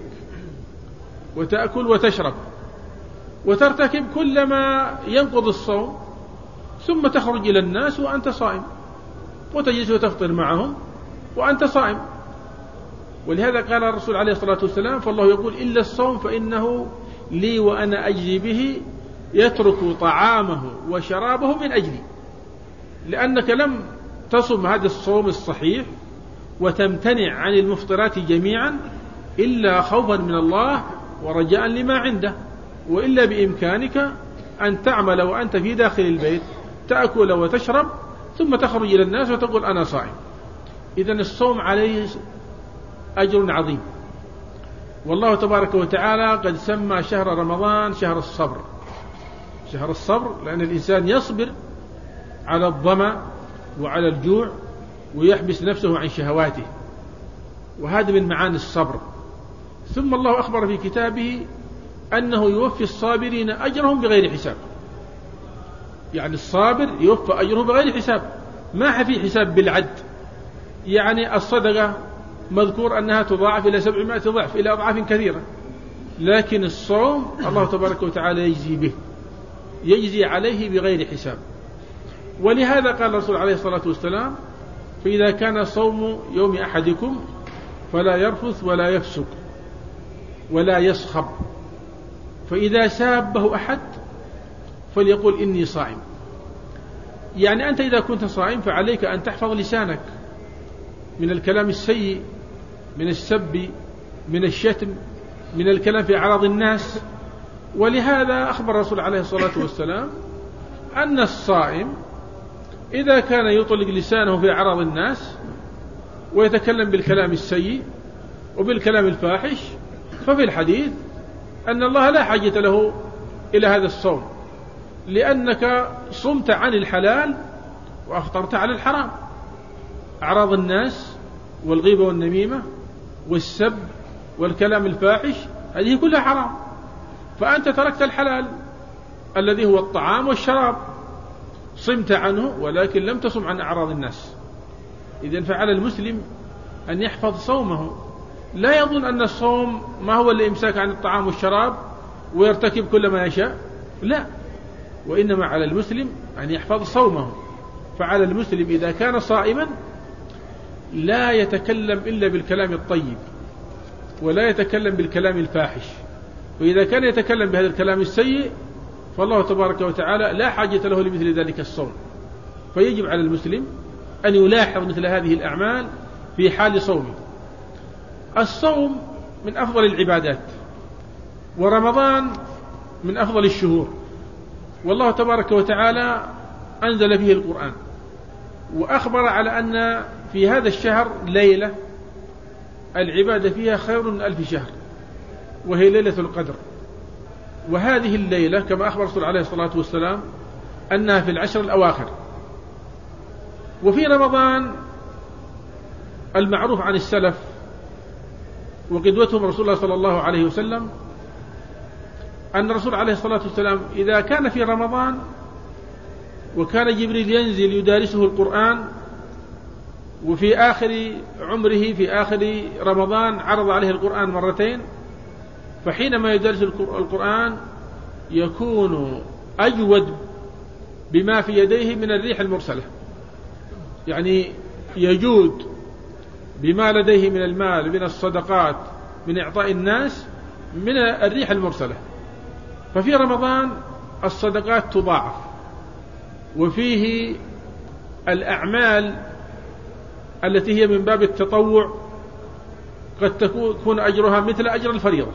وتأكل وتشرب وترتكب كل ما ينقض الصوم، ثم تخرج إلى الناس وأنت صائم، وتجلس وتفطر معهم وأنت صائم. ولهذا قال الرسول عليه الصلاة والسلام: فالله يقول: إلا الصوم فإنه لي وأنا أجزي به، يترك طعامه وشرابه من أجلي. لأنك لم تصم هذا الصوم الصحيح وتمتنع عن المفطرات جميعا إلا خوفا من الله ورجاء لما عنده، وإلا بإمكانك أن تعمل وأنت في داخل البيت، تأكل وتشرب ثم تخرج إلى الناس وتقول أنا صائم. إذن الصوم عليه أجر عظيم. والله تبارك وتعالى قد سمى شهر رمضان شهر الصبر. شهر الصبر لأن الإنسان يصبر على الظمأ وعلى الجوع ويحبس نفسه عن شهواته، وهذا من معاني الصبر. ثم الله أخبر في كتابه أنه يوفي الصابرين أجرهم بغير حساب. يعني الصابر يوفى أجره بغير حساب، ما في حساب بالعد. يعني الصدقة مذكور أنها تضاعف إلى سبعمائة ضعف، إلى أضعاف كثيرة، لكن الصوم الله تبارك وتعالى يجزي به، يجزي عليه بغير حساب. ولهذا قال الرسول عليه الصلاة والسلام: فإذا كان صوم يوم أحدكم فلا يرفث ولا يفسق ولا يصخب، فإذا سابه أحد فليقول إني صائم. يعني أنت إذا كنت صائم فعليك أن تحفظ لسانك من الكلام السيء، من السب، من الشتم، من الكلام في أعراض الناس. ولهذا أخبر الرسول عليه الصلاة والسلام أن الصائم إذا كان يطلق لسانه في أعراض الناس ويتكلم بالكلام السيء وبالكلام الفاحش، ففي الحديث أن الله لا حاجة له إلى هذا الصوم، لأنك صمت عن الحلال وأفطرت على الحرام. أعراض الناس والغيبة والنميمة والسب والكلام الفاحش هذه كلها حرام، فأنت تركت الحلال الذي هو الطعام والشراب، صمت عنه ولكن لم تصم عن أعراض الناس. إذن فعلى المسلم أن يحفظ صومه، لا يظن أن الصوم ما هو الإمساك عن الطعام والشراب ويرتكب كل ما يشاء، لا، وإنما على المسلم أن يحفظ صومه. فعلى المسلم إذا كان صائما لا يتكلم إلا بالكلام الطيب ولا يتكلم بالكلام الفاحش، وإذا كان يتكلم بهذا الكلام السيء فالله تبارك وتعالى لا حاجة له لمثل ذلك الصوم. فيجب على المسلم أن يلاحظ مثل هذه الأعمال في حال صومه. الصوم من أفضل العبادات، ورمضان من أفضل الشهور، والله تبارك وتعالى أنزل فيه القرآن وأخبر على أن في هذا الشهر ليلة العبادة فيها خير من ألف شهر، وهي ليلة القدر. وهذه الليلة كما أخبر الرسول عليه الصلاة والسلام أنها في العشر الأواخر. وفي رمضان المعروف عن السلف وقدوتهم رسول الله صلى الله عليه وسلم أن الرسول عليه الصلاة والسلام إذا كان في رمضان وكان جبريل ينزل يدارسه القرآن، وفي آخر عمره في آخر رمضان عرض عليه القرآن مرتين، فحينما يدرس القرآن يكون أجود بما في يديه من الريح المرسلة، يعني يجود بما لديه من المال من الصدقات من إعطاء الناس من الريح المرسلة. ففي رمضان الصدقات تضاعف، وفيه الأعمال التي هي من باب التطوع قد تكون أجرها مثل أجر الفريضة.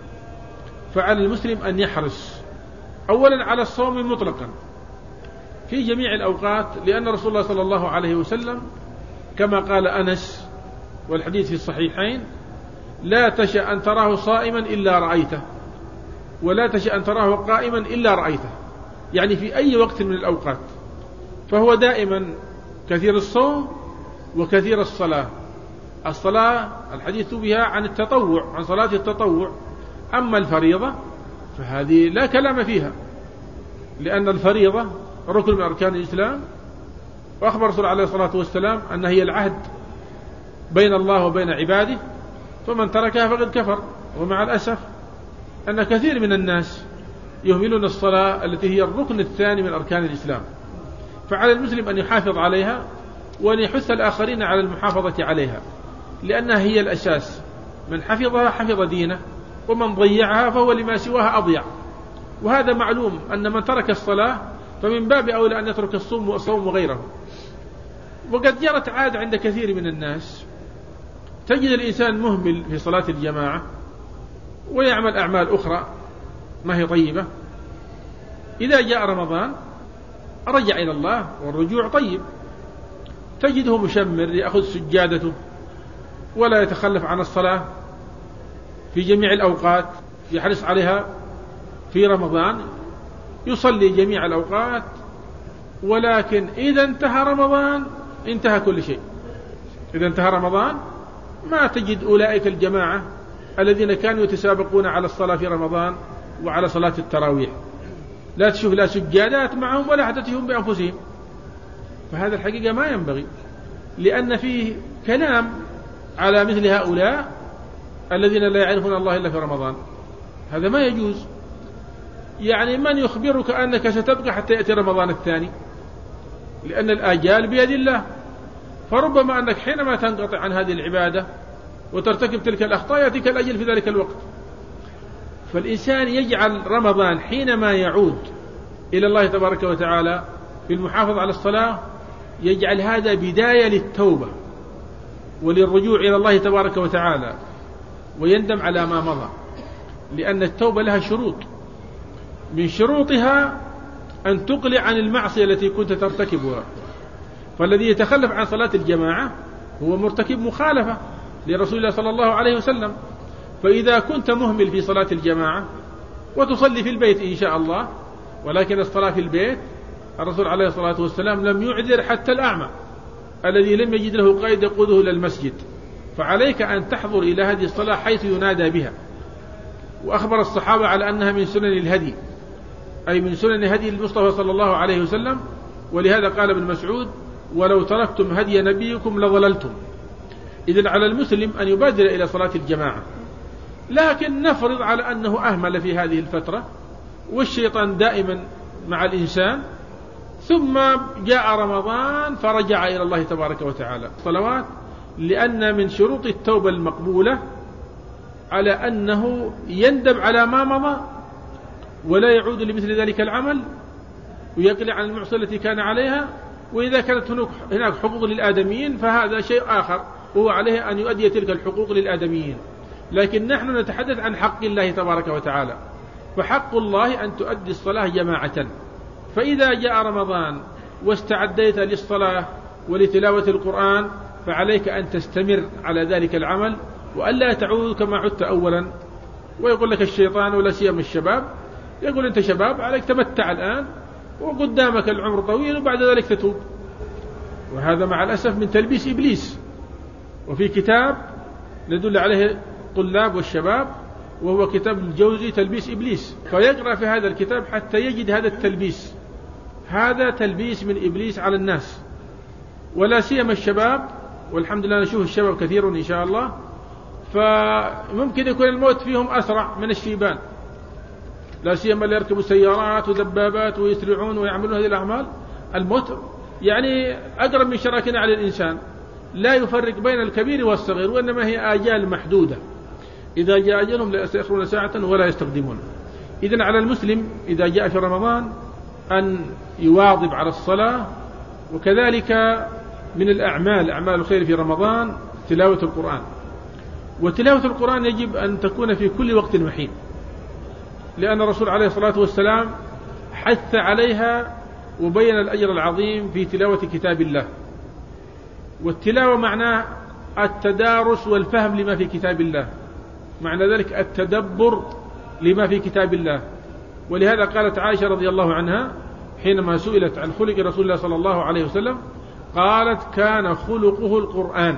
فعلى المسلم أن يحرص أولا على الصوم مطلقا في جميع الأوقات، لأن رسول الله صلى الله عليه وسلم كما قال أنس والحديث في الصحيحين: لا تشأ أن تراه صائما إلا رأيته، ولا تشأ أن تراه قائما إلا رأيته، يعني في أي وقت من الأوقات. فهو دائما كثير الصوم وكثير الصلاة. الصلاة الحديث بها عن التطوع، عن صلاة التطوع. أما الفريضة فهذه لا كلام فيها، لأن الفريضة ركن من أركان الإسلام، وأخبر رسول عليه الصلاة والسلام أن هي العهد بين الله وبين عباده، فمن تركها فقد كفر. ومع الأسف أن كثير من الناس يهملون الصلاة التي هي الركن الثاني من أركان الإسلام. فعلى المسلم أن يحافظ عليها وأن يحث الآخرين على المحافظة عليها، لأنها هي الأساس. من حفظها حفظ دينه، ومن ضيعها فهو لما سواها أضيع. وهذا معلوم أن من ترك الصلاة فمن باب أولى أن يترك الصوم والصوم وغيره. وقد جرت عادة عند كثير من الناس، تجد الإنسان مهمل في صلاة الجماعة ويعمل أعمال أخرى ما هي طيبة. إذا جاء رمضان رجع إلى الله، والرجوع طيب، تجده مشمر يأخذ سجادته ولا يتخلف عن الصلاة في جميع الأوقات، يحرص عليها في رمضان، يصلي جميع الأوقات. ولكن إذا انتهى رمضان انتهى كل شيء. إذا انتهى رمضان ما تجد أولئك الجماعة الذين كانوا يتسابقون على الصلاة في رمضان وعلى صلاة التراويح، لا تشوف لا سجادات معهم ولا حتى تشوفهم بأنفسهم. فهذا الحقيقة ما ينبغي، لأن فيه كلام على مثل هؤلاء الذين لا يعرفون الله إلا في رمضان. هذا ما يجوز. يعني من يخبرك أنك ستبقى حتى يأتي رمضان الثاني؟ لأن الآجال بيد الله. فربما أنك حينما تنقطع عن هذه العبادة وترتكب تلك الأخطاء يأتيك الأجل في ذلك الوقت. فالإنسان يجعل رمضان حينما يعود إلى الله تبارك وتعالى في المحافظة على الصلاة، يجعل هذا بداية للتوبة وللرجوع إلى الله تبارك وتعالى، ويندم على ما مضى. لأن التوبة لها شروط، من شروطها أن تقلع عن المعصية التي كنت ترتكبها. فالذي يتخلف عن صلاة الجماعة هو مرتكب مخالفة لرسول الله صلى الله عليه وسلم. فإذا كنت مهمل في صلاة الجماعة وتصلي في البيت إن شاء الله، ولكن الصلاة في البيت الرسول عليه الصلاة والسلام لم يعذر حتى الأعمى الذي لم يجد له قائد يقوده إلى المسجد. فعليك أن تحضر إلى هذه الصلاة حيث ينادى بها. وأخبر الصحابة على أنها من سنن الهدي، أي من سنن هدي المصطفى صلى الله عليه وسلم. ولهذا قال ابن مسعود: ولو تركتم هدي نبيكم لضللتم. إذن على المسلم أن يبادر إلى صلاة الجماعة، لكن نفرض على أنه أهمل في هذه الفترة والشيطان دائما مع الإنسان، ثم جاء رمضان فرجع إلى الله تبارك وتعالى صلوات. لأن من شروط التوبة المقبولة على أنه يندم على ما مضى ولا يعود لمثل ذلك العمل، ويقلع عن المعصية التي كان عليها. وإذا كانت هناك حقوق للآدميين فهذا شيء آخر، وهو عليه أن يؤدي تلك الحقوق للآدميين. لكن نحن نتحدث عن حق الله تبارك وتعالى. فحق الله أن تؤدي الصلاة جماعة. فإذا جاء رمضان واستعديت للصلاة ولتلاوة القرآن فعليك أن تستمر على ذلك العمل، وألا تعود كما عدت أولا. ويقول لك الشيطان ولا سيما الشباب، يقول أنت شباب عليك تمتع الآن وقدامك العمر طويل وبعد ذلك تتوب. وهذا مع الأسف من تلبيس إبليس. وفي كتاب ندل عليه الطلاب والشباب، وهو كتاب الجوزي تلبيس إبليس، فيقرأ في هذا الكتاب حتى يجد هذا التلبيس. هذا تلبيس من إبليس على الناس، ولا سيما الشباب. والحمد لله نشوف الشباب كثير إن شاء الله، فممكن يكون الموت فيهم أسرع من الشيبان، لا سيما اللي يركبوا سيارات ودبابات ويسرعون ويعملون هذه الأعمال. الموت يعني أقرب من شراكنا على الإنسان، لا يفرق بين الكبير والصغير، وإنما هي آجال محدودة، إذا جاء أجلهم لا يستأخرون ساعة ولا يستقدمون. إذن على المسلم إذا جاء في رمضان أن يواظب على الصلاة. وكذلك من الأعمال أعمال الخير في رمضان تلاوة القرآن. وتلاوة القرآن يجب أن تكون في كل وقت وحين، لأن الرسول عليه الصلاة والسلام حث عليها وبين الأجر العظيم في تلاوة كتاب الله. والتلاوة معناه التدارس والفهم لما في كتاب الله، معنى ذلك التدبر لما في كتاب الله. ولهذا قالت عائشة رضي الله عنها حينما سئلت عن خلق رسول الله صلى الله عليه وسلم قالت كان خلقه القرآن.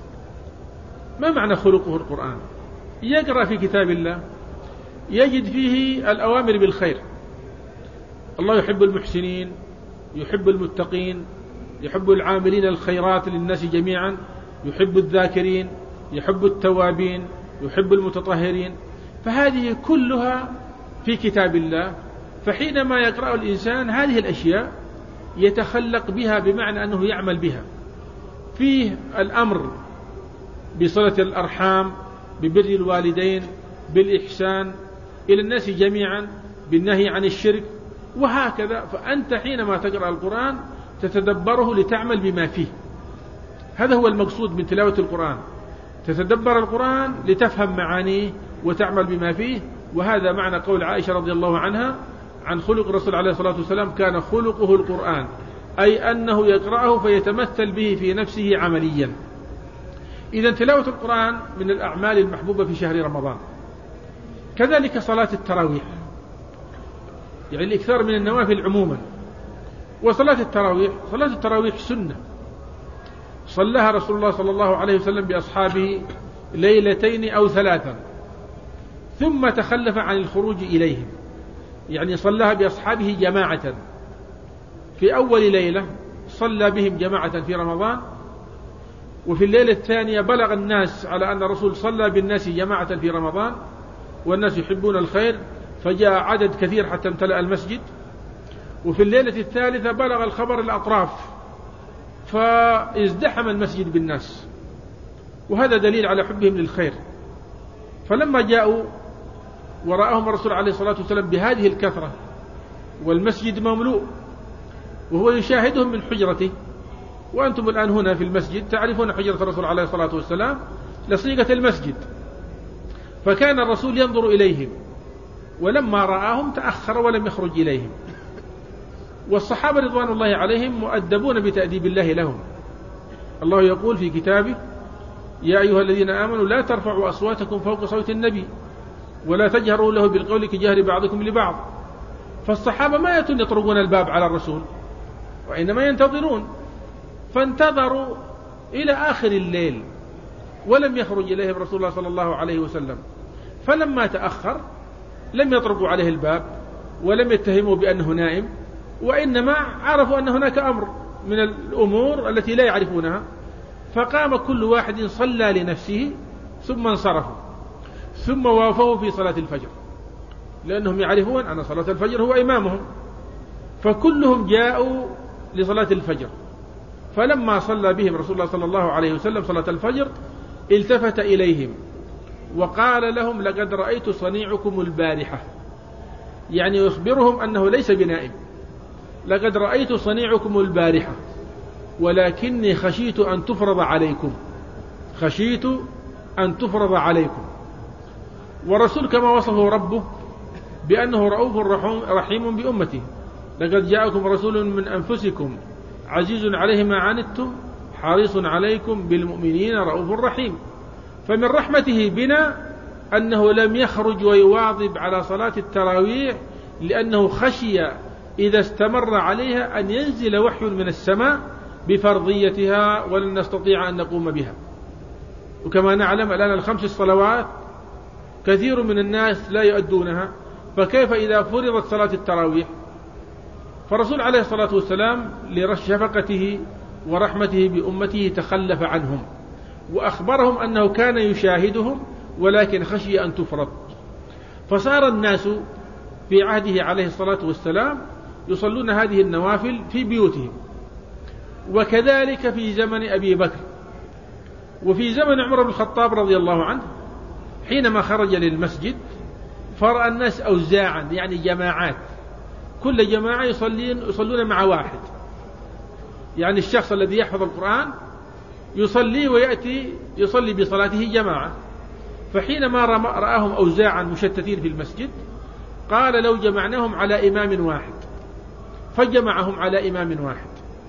ما معنى خلقه القرآن؟ يقرأ في كتاب الله يجد فيه الأوامر بالخير. الله يحب المحسنين، يحب المتقين، يحب العاملين الخيرات للناس جميعا، يحب الذاكرين، يحب التوابين، يحب المتطهرين. فهذه كلها في كتاب الله. فحينما يقرأ الإنسان هذه الأشياء يتخلق بها، بمعنى أنه يعمل بها. فيه الأمر بصلة الأرحام، ببر الوالدين، بالإحسان إلى الناس جميعا، بالنهي عن الشرك، وهكذا. فأنت حينما تقرأ القرآن تتدبره لتعمل بما فيه. هذا هو المقصود من تلاوة القرآن، تتدبر القرآن لتفهم معانيه وتعمل بما فيه. وهذا معنى قول عائشة رضي الله عنها عن خلق الرسول عليه الصلاة والسلام كان خلقه القرآن، أي أنه يقرأه فيتمثل به في نفسه عمليا. إذا تلاوة القرآن من الأعمال المحبوبة في شهر رمضان. كذلك صلاة التراويح، يعني الإكثار من النوافل عموما. وصلاة التراويح، صلاة التراويح سنة صلىها رسول الله صلى الله عليه وسلم بأصحابه ليلتين أو ثلاثا، ثم تخلف عن الخروج إليهم، يعني صلىها بأصحابه جماعة. في أول ليلة صلى بهم جماعة في رمضان، وفي الليلة الثانية بلغ الناس على أن الرسول صلى بالناس جماعة في رمضان، والناس يحبون الخير فجاء عدد كثير حتى امتلأ المسجد. وفي الليلة الثالثة بلغ الخبر الأطراف فازدحم المسجد بالناس، وهذا دليل على حبهم للخير. فلما جاءوا ورآهم الرسول عليه الصلاة والسلام بهذه الكثرة والمسجد مملوء وهو يشاهدهم من حجرته، وأنتم الآن هنا في المسجد تعرفون حجرة الرسول عليه الصلاة والسلام لصيغة المسجد، فكان الرسول ينظر إليهم، ولما رآهم تأخر ولم يخرج إليهم. والصحابة رضوان الله عليهم مؤدبون بتأديب الله لهم. الله يقول في كتابه يا أيها الذين آمنوا لا ترفعوا أصواتكم فوق صوت النبي ولا تجهروا له بالقول كجهر بعضكم لبعض. فالصحابة ما يأتون يطرقون الباب على الرسول، وإنما ينتظرون، فانتظروا إلى آخر الليل ولم يخرج إليهم رسول الله صلى الله عليه وسلم. فلما تأخر لم يطرقوا عليه الباب ولم يتهموا بأنه نائم، وإنما عرفوا أن هناك أمر من الأمور التي لا يعرفونها. فقام كل واحد صلى لنفسه ثم انصرفوا، ثم وافوا في صلاة الفجر، لأنهم يعرفون أن صلاة الفجر هو إمامهم. فكلهم جاءوا لصلاة الفجر. فلما صلى بهم رسول الله صلى الله عليه وسلم صلاة الفجر التفت إليهم وقال لهم لقد رأيت صنيعكم البارحة، يعني يخبرهم أنه ليس بنائم، لقد رأيت صنيعكم البارحة ولكني خشيت أن تفرض عليكم، خشيت أن تفرض عليكم. والرسول كما وصفه ربه بأنه رؤوف رحيم بأمته، لقد جاءكم رسول من أنفسكم عزيز عليه ما عنتم حريص عليكم بالمؤمنين رؤوف رحيم. فمن رحمته بنا أنه لم يخرج ويواظب على صلاة التراويح، لأنه خشي إذا استمر عليها أن ينزل وحي من السماء بفرضيتها ولن نستطيع أن نقوم بها. وكما نعلم الآن الخمس الصلوات كثير من الناس لا يؤدونها، فكيف إذا فرضت صلاة التراويح؟ فالرسول عليه الصلاة والسلام لشفقته ورحمته بأمته تخلف عنهم وأخبرهم أنه كان يشاهدهم ولكن خشي أن تفرض. فصار الناس في عهده عليه الصلاة والسلام يصلون هذه النوافل في بيوتهم، وكذلك في زمن أبي بكر. وفي زمن عمر بن الخطاب رضي الله عنه حينما خرج للمسجد فرأى الناس أوزاعا، يعني جماعات، كل جماعة يصلين يصلون مع واحد، يعني الشخص الذي يحفظ القرآن يصلي ويأتي يصلي بصلاته جماعة. فحينما رآهم أوزاعا مشتتين في المسجد قال لو جمعناهم على إمام واحد، فجمعهم على إمام واحد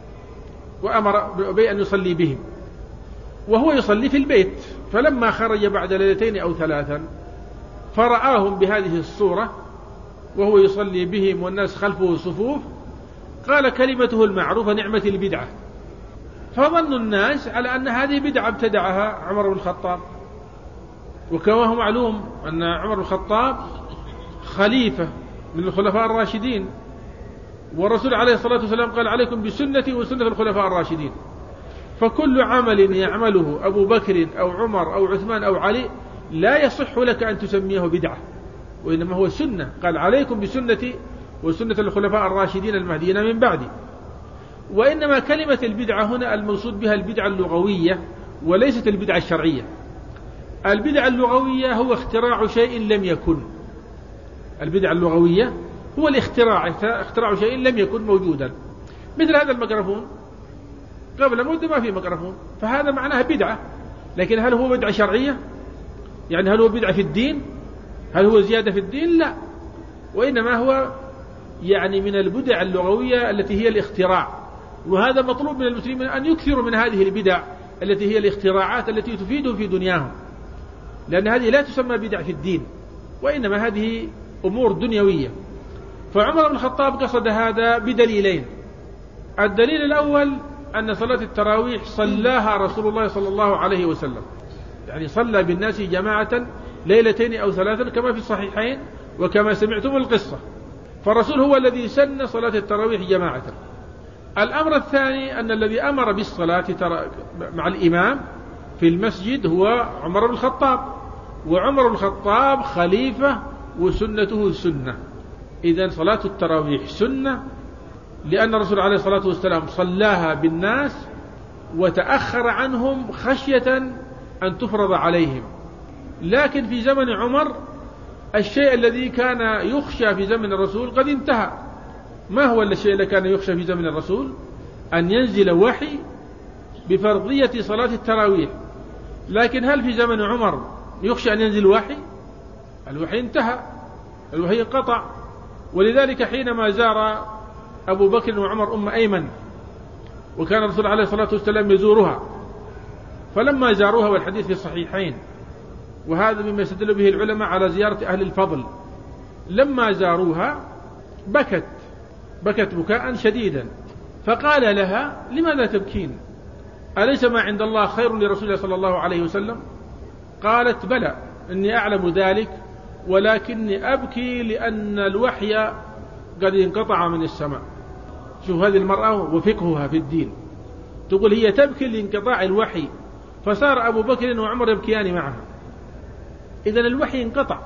وأمر بأبي أن يصلي بهم وهو يصلي في البيت. فلما خرج بعد ليلتين أو ثلاثا فرآهم بهذه الصورة وهو يصلي بهم والناس خلفه صفوف، قال كلمته المعروفة نعمة البدعة. فظن الناس على أن هذه بدعة ابتدعها عمر بن الخطاب، وكما هو معلوم أن عمر بن الخطاب خليفة من الخلفاء الراشدين، والرسول عليه الصلاة والسلام قال عليكم بسنتي وسنة الخلفاء الراشدين. فكل عمل يعمله أبو بكر أو عمر أو عثمان أو علي لا يصح لك أن تسميه بدعة، وإنما هو سنة. قال عليكم بسنتي وسنة الخلفاء الراشدين المهديين من بعدي. وإنما كلمة البدعة هنا المقصود بها البدعة اللغوية وليست البدعة الشرعية. البدعة اللغوية هو اختراع شيء لم يكن، البدعة اللغوية هو الاختراع، اختراع شيء لم يكن موجودا، مثل هذا الميكروفون قبل مدة ما في ميكروفون، فهذا معناها بدعة. لكن هل هو بدعة شرعية؟ يعني هل هو بدعة في الدين؟ هل هو زيادة في الدين؟ لا، وإنما هو يعني من البدع اللغوية التي هي الاختراع. وهذا مطلوب من المسلمين أن يكثروا من هذه البدع التي هي الاختراعات التي تفيدهم في دنياهم، لأن هذه لا تسمى بدع في الدين، وإنما هذه أمور دنيوية. فعمر بن الخطاب قصد هذا بدليلين. الدليل الأول أن صلاة التراويح صلاها رسول الله صلى الله عليه وسلم، يعني صلى بالناس جماعة ليلتين أو ثلاثا كما في الصحيحين وكما سمعتم القصة. فالرسول هو الذي سن صلاة التراويح جماعة. الأمر الثاني أن الذي أمر بالصلاة مع الإمام في المسجد هو عمر بن الخطاب، وعمر بن الخطاب خليفة وسنته سنة. إذن صلاة التراويح سنة لأن الرسول عليه الصلاة والسلام صلاها بالناس وتأخر عنهم خشية أن تفرض عليهم. لكن في زمن عمر الشيء الذي كان يخشى في زمن الرسول قد انتهى. ما هو الشيء الذي كان يخشى في زمن الرسول؟ أن ينزل وحي بفرضية صلاة التراويح. لكن هل في زمن عمر يخشى أن ينزل وحي؟ الوحي انتهى، الوحي انقطع. ولذلك حينما زار أبو بكر وعمر أم أيمن وكان الرسول عليه الصلاة والسلام يزورها، فلما زاروها والحديث في الصحيحين، وهذا مما يستدل به العلماء على زيارة أهل الفضل، لما زاروها بكت بكت بكاء شديدا، فقال لها لماذا تبكين؟ أليس ما عند الله خير لرسول الله صلى الله عليه وسلم؟ قالت بلى إني أعلم ذلك، ولكني أبكي لأن الوحي قد انقطع من السماء. شوف هذه المرأة وفقهها في الدين، تقول هي تبكي لانقطاع الوحي، فصار أبو بكر وعمر يبكيان معها. إذن الوحي انقطع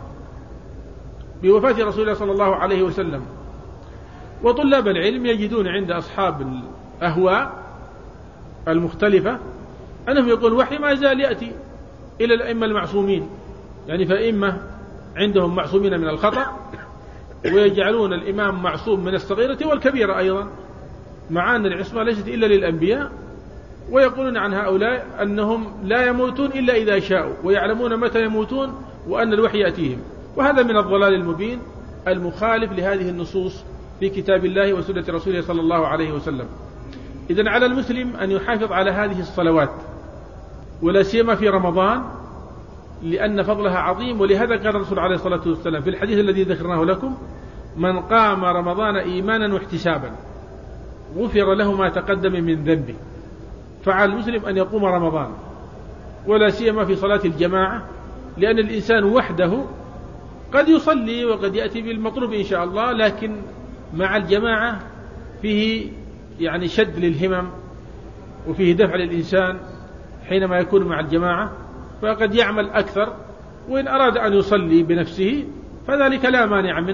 بوفاة رسول الله صلى الله عليه وسلم. وطلاب العلم يجدون عند أصحاب الأهواء المختلفة أنهم يقول الوحي ما زال يأتي إلى الأئمة المعصومين، يعني فإمة عندهم معصومين من الخطأ، ويجعلون الإمام معصوم من الصغيرة والكبيرة أيضا، مع أن العصمة ليست إلا للأنبياء. ويقولون عن هؤلاء أنهم لا يموتون إلا إذا شاءوا، ويعلمون متى يموتون، وأن الوحي يأتيهم. وهذا من الضلال المبين المخالف لهذه النصوص في كتاب الله وسنة رسوله صلى الله عليه وسلم. إذن على المسلم أن يحافظ على هذه الصلوات، ولا سيما في رمضان، لأن فضلها عظيم. ولهذا قال الرسول عليه الصلاة والسلام في الحديث الذي ذكرناه لكم: من قام رمضان إيمانا واحتسابا غفر له ما تقدم من ذنبه. فعلى المسلم أن يقوم رمضان، ولا سيما في صلاة الجماعة، لأن الإنسان وحده قد يصلي وقد يأتي بالمطلوب إن شاء الله، لكن مع الجماعة فيه يعني شد للهمم، وفيه دفع للإنسان حينما يكون مع الجماعة، فقد يعمل أكثر. وإن أراد أن يصلي بنفسه فذلك لا مانع منه،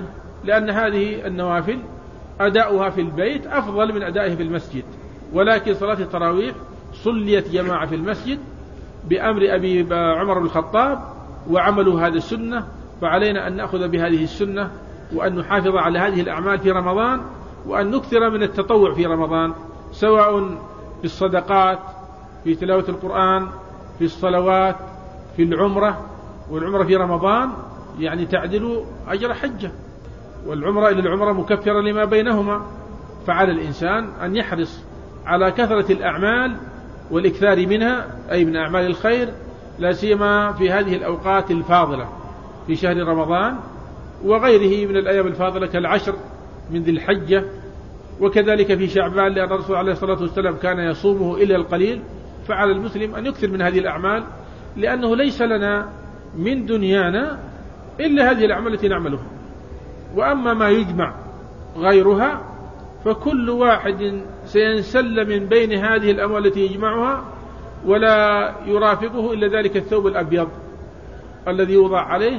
لأن هذه النوافل أداؤها في البيت أفضل من أدائه في المسجد، ولكن صلاة التراويح صليت جماعة في المسجد بأمر أبي عمر بن الخطاب وعملوا هذه السنة، فعلينا أن نأخذ بهذه السنة وأن نحافظ على هذه الأعمال في رمضان، وأن نكثر من التطوع في رمضان، سواء في الصدقات، في تلاوة القرآن، في الصلوات، في العمرة. والعمرة في رمضان يعني تعدل أجر حجة، والعمرة إلى العمرة مكفرة لما بينهما. فعلى الإنسان أن يحرص على كثرة الأعمال والإكثار منها، أي من أعمال الخير، لا سيما في هذه الأوقات الفاضلة في شهر رمضان وغيره من الأيام الفاضلة كالعشر من ذي الحجة، وكذلك في شعبان، لأن الرسول عليه الصلاة والسلام كان يصومه إلا القليل. فعلى المسلم أن يكثر من هذه الأعمال، لأنه ليس لنا من دنيانا إلا هذه الأعمال التي نعملها، وأما ما يجمع غيرها فكل واحد سينسل من بين هذه الأموال التي يجمعها ولا يرافقه إلا ذلك الثوب الأبيض الذي يوضع عليه،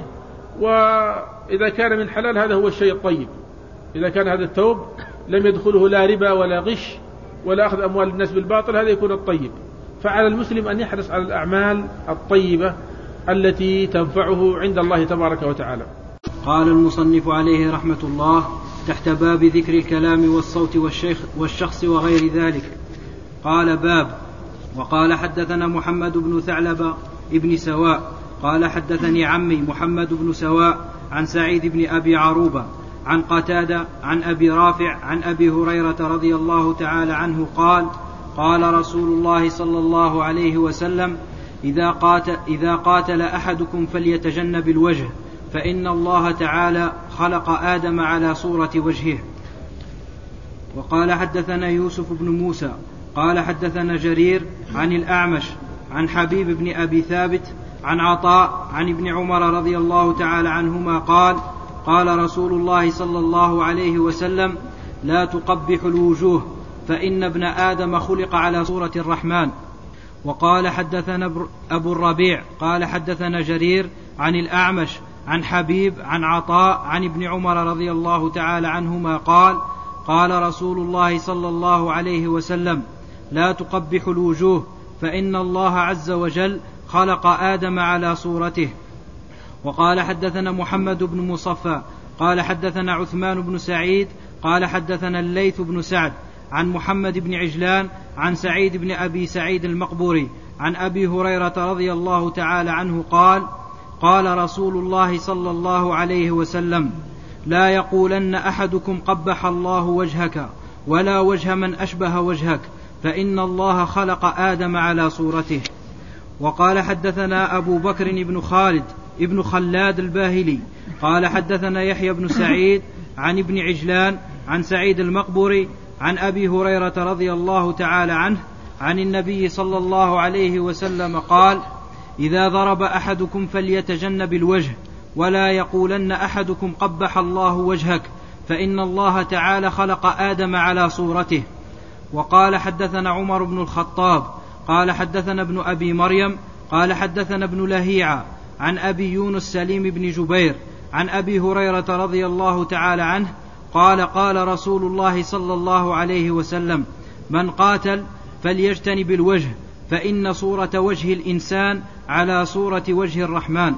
وإذا كان من حلال هذا هو الشيء الطيب. إذا كان هذا الثوب لم يدخله لا ربا ولا غش ولا أخذ أموال الناس بالباطل، هذا يكون الطيب. فعلى المسلم أن يحرص على الأعمال الطيبة التي تنفعه عند الله تبارك وتعالى. قال المصنف عليه رحمة الله تحت باب ذكر الكلام والصوت والشيخ والشخص وغير ذلك. قال باب. وقال حدثنا محمد بن ثعلبة ابن سواء قال حدثني عمي محمد بن سواء عن سعيد بن أبي عروبة عن قتادة عن أبي رافع عن أبي هريرة رضي الله تعالى عنه قال قال رسول الله صلى الله عليه وسلم إذا قاتل, إذا قاتل أحدكم فليتجنب الوجه، فإن الله تعالى خلق آدم على صورة وجهه. وقال حدثنا يوسف بن موسى قال حدثنا جرير عن الأعمش عن حبيب بن أبي ثابت عن عطاء عن ابن عمر رضي الله تعالى عنهما قال قال رسول الله صلى الله عليه وسلم لا تقبح الوجوه، فإن ابن آدم خلق على صورة الرحمن. وقال حدثنا أبو الربيع قال حدثنا جرير عن الأعمش عن حبيب عن عطاء عن ابن عمر رضي الله تعالى عنهما قال قال رسول الله صلى الله عليه وسلم لا تقبح الوجوه، فإن الله عز وجل خلق آدم على صورته. وقال حدثنا محمد بن مصفى قال حدثنا عثمان بن سعيد قال حدثنا الليث بن سعد عن محمد بن عجلان عن سعيد بن أبي سعيد المقبوري عن أبي هريرة رضي الله تعالى عنه قال قال رسول الله صلى الله عليه وسلم لا يقولن أحدكم قبح الله وجهك ولا وجه من أشبه وجهك، فإن الله خلق آدم على صورته. وقال حدثنا أبو بكر بن خالد ابن خلاد الباهلي قال حدثنا يحيى بن سعيد عن ابن عجلان عن سعيد المقبوري عن أبي هريرة رضي الله تعالى عنه عن النبي صلى الله عليه وسلم قال إذا ضرب أحدكم فليتجنب الوجه، ولا يقولن أحدكم قبح الله وجهك، فإن الله تعالى خلق آدم على صورته. وقال حدثنا عمر بن الخطاب قال حدثنا ابن أبي مريم قال حدثنا ابن لهيعة عن أبي يونس سليم بن جبير عن أبي هريرة رضي الله تعالى عنه قال قال رسول الله صلى الله عليه وسلم من قاتل فليجتنب الوجه، فإن صورة وجه الإنسان على صورة وجه الرحمن.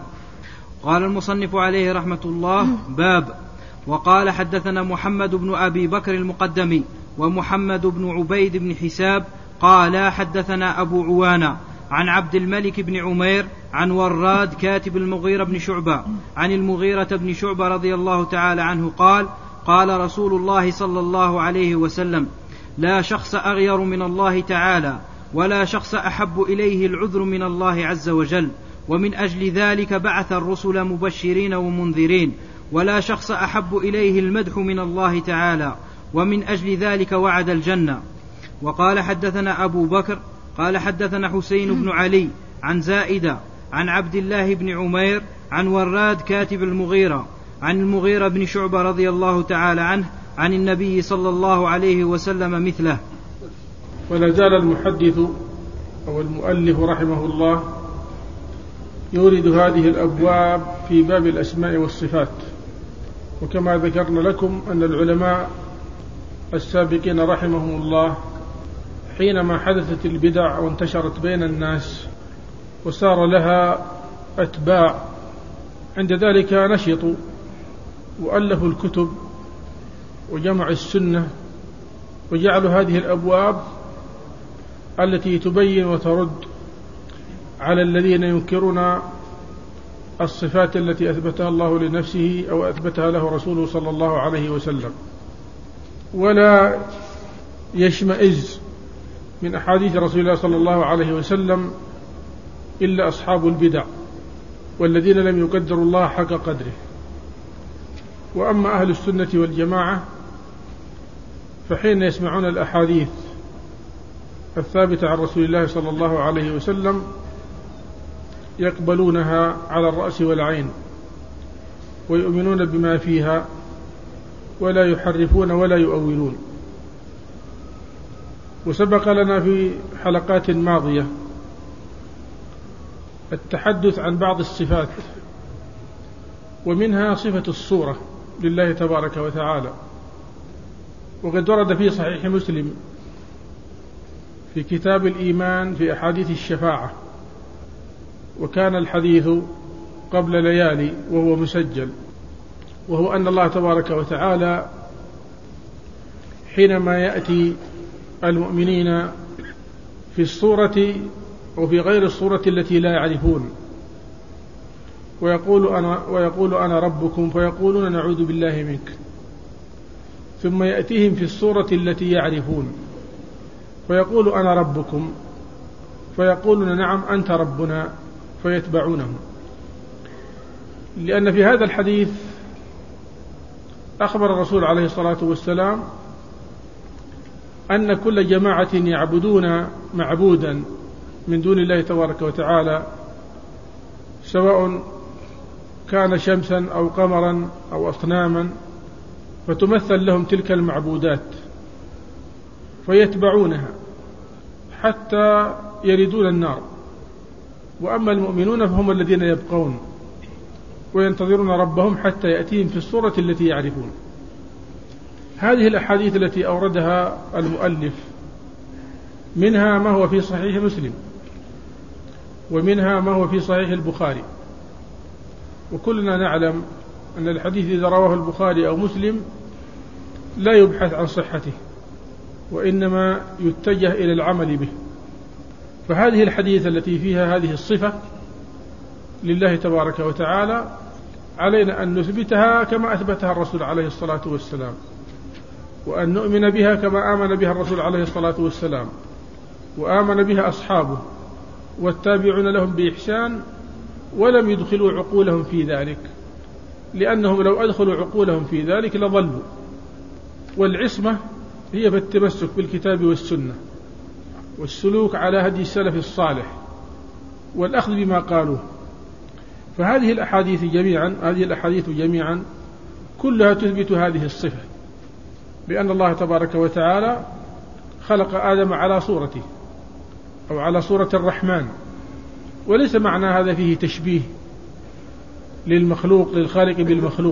قال المصنف عليه رحمة الله باب. وقال حدثنا محمد بن أبي بكر المقدمي ومحمد بن عبيد بن حساب قال حدثنا أبو عوانة عن عبد الملك بن عمير عن وراد كاتب المغيرة بن شعبة عن المغيرة بن شعبة رضي الله تعالى عنه قال قال رسول الله صلى الله عليه وسلم لا شخص أغير من الله تعالى ولا شخص أحب إليه العذر من الله عز وجل، ومن أجل ذلك بعث الرسل مبشرين ومنذرين، ولا شخص أحب إليه المدح من الله تعالى، ومن أجل ذلك وعد الجنة. وقال حدثنا أبو بكر قال حدثنا حسين بن علي عن زائدة عن عبد الله بن عمير عن وراد كاتب المغيرة عن المغيرة بن شعبة رضي الله تعالى عنه عن النبي صلى الله عليه وسلم مثله. ولا زال المحدث أو المؤلف رحمه الله يورد هذه الأبواب في باب الأسماء والصفات، وكما ذكرنا لكم أن العلماء السابقين رحمهم الله حينما حدثت البدع وانتشرت بين الناس وصار لها أتباع، عند ذلك نشطوا وألفوا الكتب وجمعوا السنة وجعلوا هذه الأبواب التي تبين وترد على الذين ينكرون الصفات التي أثبتها الله لنفسه أو أثبتها له رسوله صلى الله عليه وسلم، ولا يشمئز من أحاديث رسول الله صلى الله عليه وسلم إلا أصحاب البدع والذين لم يقدروا الله حق قدره. وأما أهل السنة والجماعة فحين يسمعون الأحاديث الثابتة عن رسول الله صلى الله عليه وسلم يقبلونها على الرأس والعين ويؤمنون بما فيها ولا يحرفون ولا يؤولون. وسبق لنا في حلقات ماضية التحدث عن بعض الصفات، ومنها صفة الصورة لله تبارك وتعالى، وقد ورد في صحيح مسلم في كتاب الإيمان في أحاديث الشفاعة، وكان الحديث قبل ليالي وهو مسجل، وهو أن الله تبارك وتعالى حينما يأتي المؤمنين في الصورة وفي غير الصورة التي لا يعرفون ويقول أنا, ويقول أنا ربكم فيقولون نعوذ بالله منك، ثم يأتيهم في الصورة التي يعرفون فيقول أنا ربكم فيقولون نعم أنت ربنا فيتبعونه. لأن في هذا الحديث أخبر الرسول عليه الصلاة والسلام أن كل جماعة يعبدون معبودا من دون الله تبارك وتعالى، سواء كان شمسا أو قمرا أو أصناما، فتمثل لهم تلك المعبودات فيتبعونها حتى يردون النار. وأما المؤمنون فهم الذين يبقون وينتظرون ربهم حتى يأتيهم في الصورة التي يعرفون. هذه الأحاديث التي أوردها المؤلف منها ما هو في صحيح مسلم، ومنها ما هو في صحيح البخاري، وكلنا نعلم أن الحديث إذا رواه البخاري أو مسلم لا يبحث عن صحته، وإنما يتجه إلى العمل به. فهذه الحديث التي فيها هذه الصفة لله تبارك وتعالى علينا أن نثبتها كما أثبتها الرسول عليه الصلاة والسلام، وأن نؤمن بها كما آمن بها الرسول عليه الصلاة والسلام وآمن بها أصحابه والتابعون لهم بإحسان، ولم يدخلوا عقولهم في ذلك، لأنهم لو أدخلوا عقولهم في ذلك لضلوا. والعصمة هي بالتمسك بالكتاب والسنة والسلوك على هدي السلف الصالح والأخذ بما قالوه. فهذه الأحاديث جميعا هذه الأحاديث جميعا كلها تثبت هذه الصفة، بأن الله تبارك وتعالى خلق آدم على صورته أو على صورة الرحمن، وليس معنى هذا فيه تشبيه للمخلوق للخالق بالمخلوق،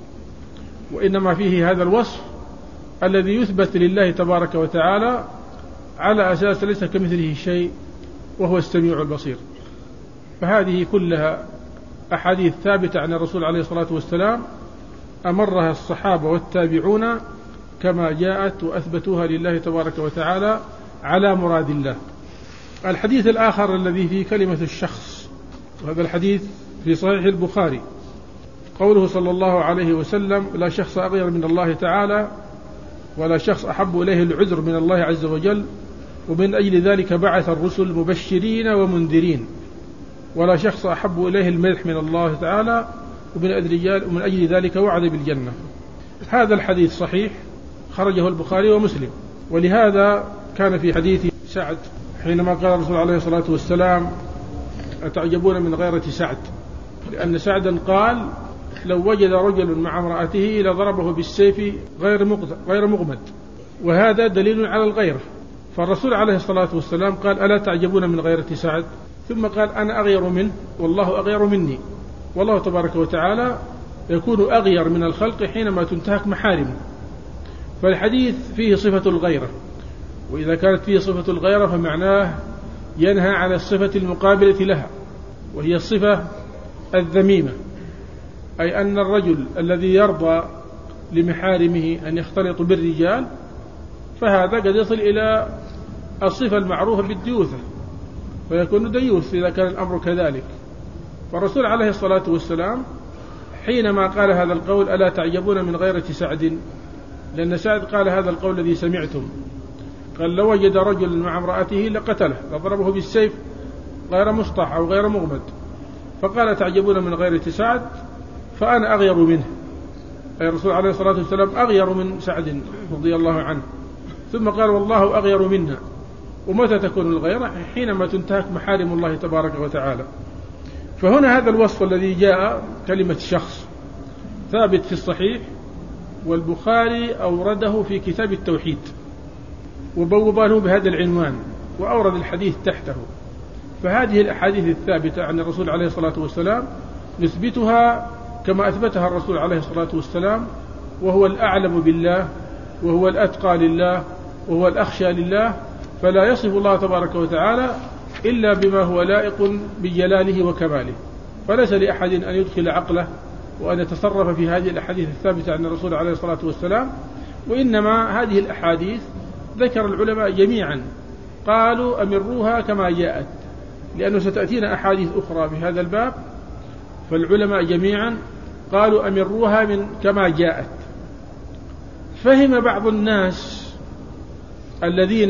وإنما فيه هذا الوصف الذي يثبت لله تبارك وتعالى على أساس ليس كمثله شيء وهو السميع البصير. فهذه كلها أحاديث ثابتة عن الرسول عليه الصلاة والسلام أمرها الصحابة والتابعون كما جاءت وأثبتوها لله تبارك وتعالى على مراد الله. الحديث الآخر الذي فيه كلمة الشخص، وهذا الحديث في صحيح البخاري، قوله صلى الله عليه وسلم لا شخص أغير من الله تعالى ولا شخص أحب إليه العذر من الله عز وجل، ومن أجل ذلك بعث الرسل مبشرين ومنذرين، ولا شخص أحب إليه المدح من الله تعالى ومن أجل ذلك وعد بالجنة. هذا الحديث صحيح خرجه البخاري ومسلم. ولهذا كان في حديث سعد حينما قال الرسول عليه الصلاة والسلام أتعجبون من غيرة سعد، لأن سعدا قال لو وجد رجل مع امرأته لضربه بالسيف غير مغمد، وهذا دليل على الغيرة. فالرسول عليه الصلاة والسلام قال ألا تعجبون من غيرة سعد، ثم قال أنا أغير منه والله أغير مني. والله تبارك وتعالى يكون أغير من الخلق حينما تنتهك محارمه. فالحديث فيه صفة الغيرة، وإذا كانت فيه صفة الغيرة فمعناه ينهى عن الصفة المقابلة لها، وهي الصفة الذميمة، أي أن الرجل الذي يرضى لمحارمه أن يختلط بالرجال فهذا قد يصل إلى الصفة المعروفة بالديوثة، فيكون ديوث إذا كان الأمر كذلك. فالرسول عليه الصلاة والسلام حينما قال هذا القول: ألا تعجبون من غيرة سعد؟ لأن سعد قال هذا القول الذي سمعتم، قال: لو وجد رجل مع امرأته لقتله، لضربه بالسيف غير مسطح أو غير مغمد. فقال: تعجبون من غيرة سعد فأنا أغير منه، أي الرسول عليه الصلاة والسلام أغير من سعد رضي الله عنه. ثم قال: والله أغير منا. ومتى تكون الغيرة؟ حينما تنتهك محارم الله تبارك وتعالى. فهنا هذا الوصف الذي جاء كلمة شخص ثابت في الصحيح، والبخاري أورده في كتاب التوحيد وبوبانه بهذا العنوان وأورد الحديث تحته. فهذه الأحاديث الثابتة عن الرسول عليه الصلاة والسلام نثبتها كما أثبتها الرسول عليه الصلاة والسلام، وهو الأعلم بالله، وهو الأتقى لله، وهو الأخشى لله، فلا يصف الله تبارك وتعالى إلا بما هو لائق بجلاله وكماله. فليس لأحد أن يدخل عقله وأن يتصرف في هذه الأحاديث الثابتة عن الرسول عليه الصلاة والسلام، وإنما هذه الأحاديث ذكر العلماء جميعا قالوا أمروها كما جاءت، لأنه ستأتينا أحاديث أخرى في هذا الباب، فالعلماء جميعا قالوا أمروها من كما جاءت. فهم بعض الناس الذين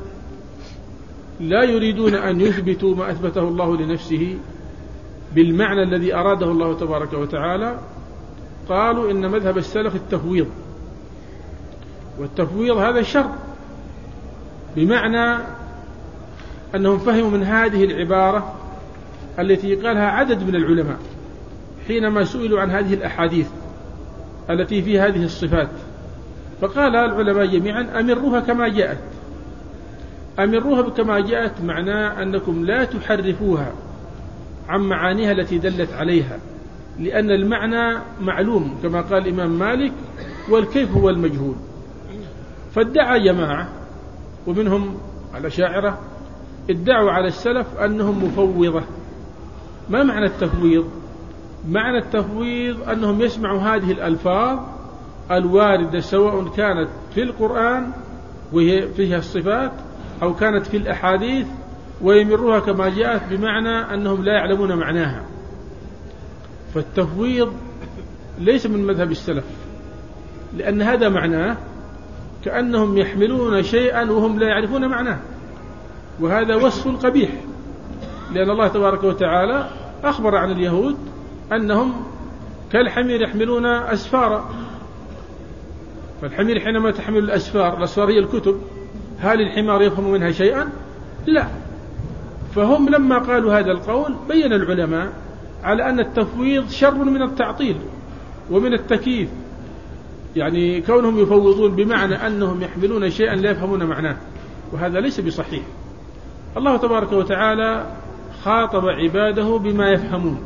لا يريدون أن يثبتوا ما أثبته الله لنفسه بالمعنى الذي أراده الله تبارك وتعالى، قالوا إن مذهب السلف التفويض، والتفويض هذا شر، بمعنى أنهم فهموا من هذه العبارة التي قالها عدد من العلماء حينما سئلوا عن هذه الأحاديث التي في هذه الصفات، فقال العلماء جميعا أمروها كما جاءت. أمروها كما جاءت معناه أنكم لا تحرفوها عن معانيها التي دلت عليها، لأن المعنى معلوم كما قال الإمام مالك، والكيف هو المجهول. فادعى جماعة ومنهم الأشاعرة ادعوا على السلف أنهم مفوضة. ما معنى التفويض؟ معنى التفويض أنهم يسمعوا هذه الألفاظ الواردة سواء كانت في القرآن وهي فيها الصفات أو كانت في الأحاديث ويمروها كما جاءت، بمعنى أنهم لا يعلمون معناها. فالتفويض ليس من مذهب السلف، لأن هذا معناه كأنهم يحملون شيئا وهم لا يعرفون معناه، وهذا وصف قبيح، لأن الله تبارك وتعالى أخبر عن اليهود أنهم كالحمير يحملون أسفارا. فالحمير حينما تحمل الأسفار، الأسفار هي الكتب، هل الحمار يفهم منها شيئا؟ لا. فهم لما قالوا هذا القول بين العلماء على أن التفويض شر من التعطيل ومن التكييف، يعني كونهم يفوضون بمعنى أنهم يحملون شيئا لا يفهمون معناه، وهذا ليس بصحيح. الله تبارك وتعالى خاطب عباده بما يفهمون،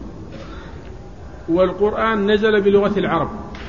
والقرآن نزل بلغة العرب،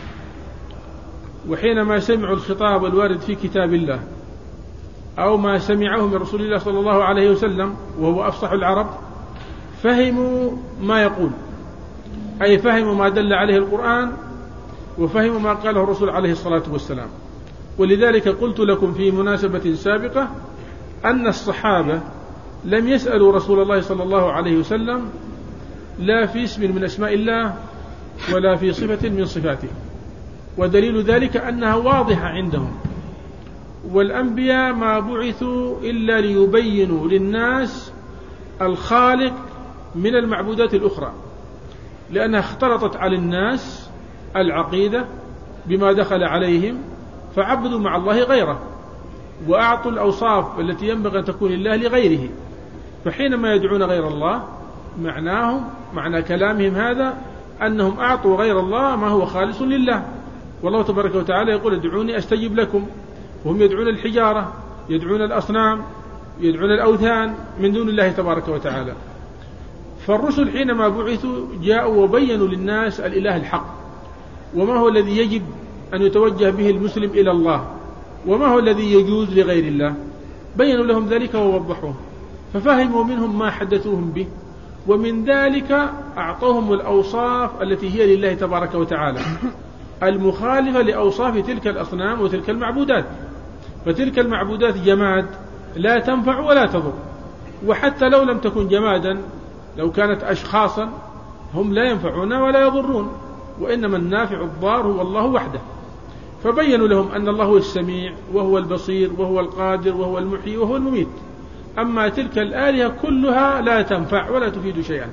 وحينما سمعوا الخطاب الوارد في كتاب الله أو ما سمعه من رسول الله صلى الله عليه وسلم وهو أفصح العرب فهموا ما يقول، أي فهموا ما دل عليه القرآن وفهموا ما قاله الرسول عليه الصلاة والسلام. ولذلك قلت لكم في مناسبة سابقة أن الصحابة لم يسألوا رسول الله صلى الله عليه وسلم لا في اسم من أسماء الله ولا في صفة من صفاته، ودليل ذلك أنها واضحة عندهم. والأنبياء ما بعثوا إلا ليبينوا للناس الخالق من المعبودات الأخرى، لأنها اختلطت على الناس العقيدة بما دخل عليهم فعبدوا مع الله غيره، وأعطوا الأوصاف التي ينبغي أن تكون لله لغيره. فحينما يدعون غير الله معناهم معنى كلامهم هذا أنهم أعطوا غير الله ما هو خالص لله. والله تبارك وتعالى يقول ادعوني أستجب لكم، وهم يدعون الحجارة، يدعون الأصنام، يدعون الأوثان من دون الله تبارك وتعالى. فالرسل حينما بعثوا جاءوا وبينوا للناس الإله الحق وما هو الذي يجب أن يتوجه به المسلم إلى الله، وما هو الذي يجوز لغير الله، بينوا لهم ذلك ووضحوه، ففهموا منهم ما حدثوهم به، ومن ذلك أعطوهم الأوصاف التي هي لله تبارك وتعالى المخالفة لأوصاف تلك الأصنام وتلك المعبودات. فتلك المعبودات جماد لا تنفع ولا تضر، وحتى لو لم تكن جمادا، لو كانت أشخاصا، هم لا ينفعون ولا يضرون، وإنما النافع الضار هو الله وحده. فبينوا لهم أن الله هو السميع وهو البصير وهو القادر وهو المحيي وهو المميت، أما تلك الآلهة كلها لا تنفع ولا تفيد شيئا.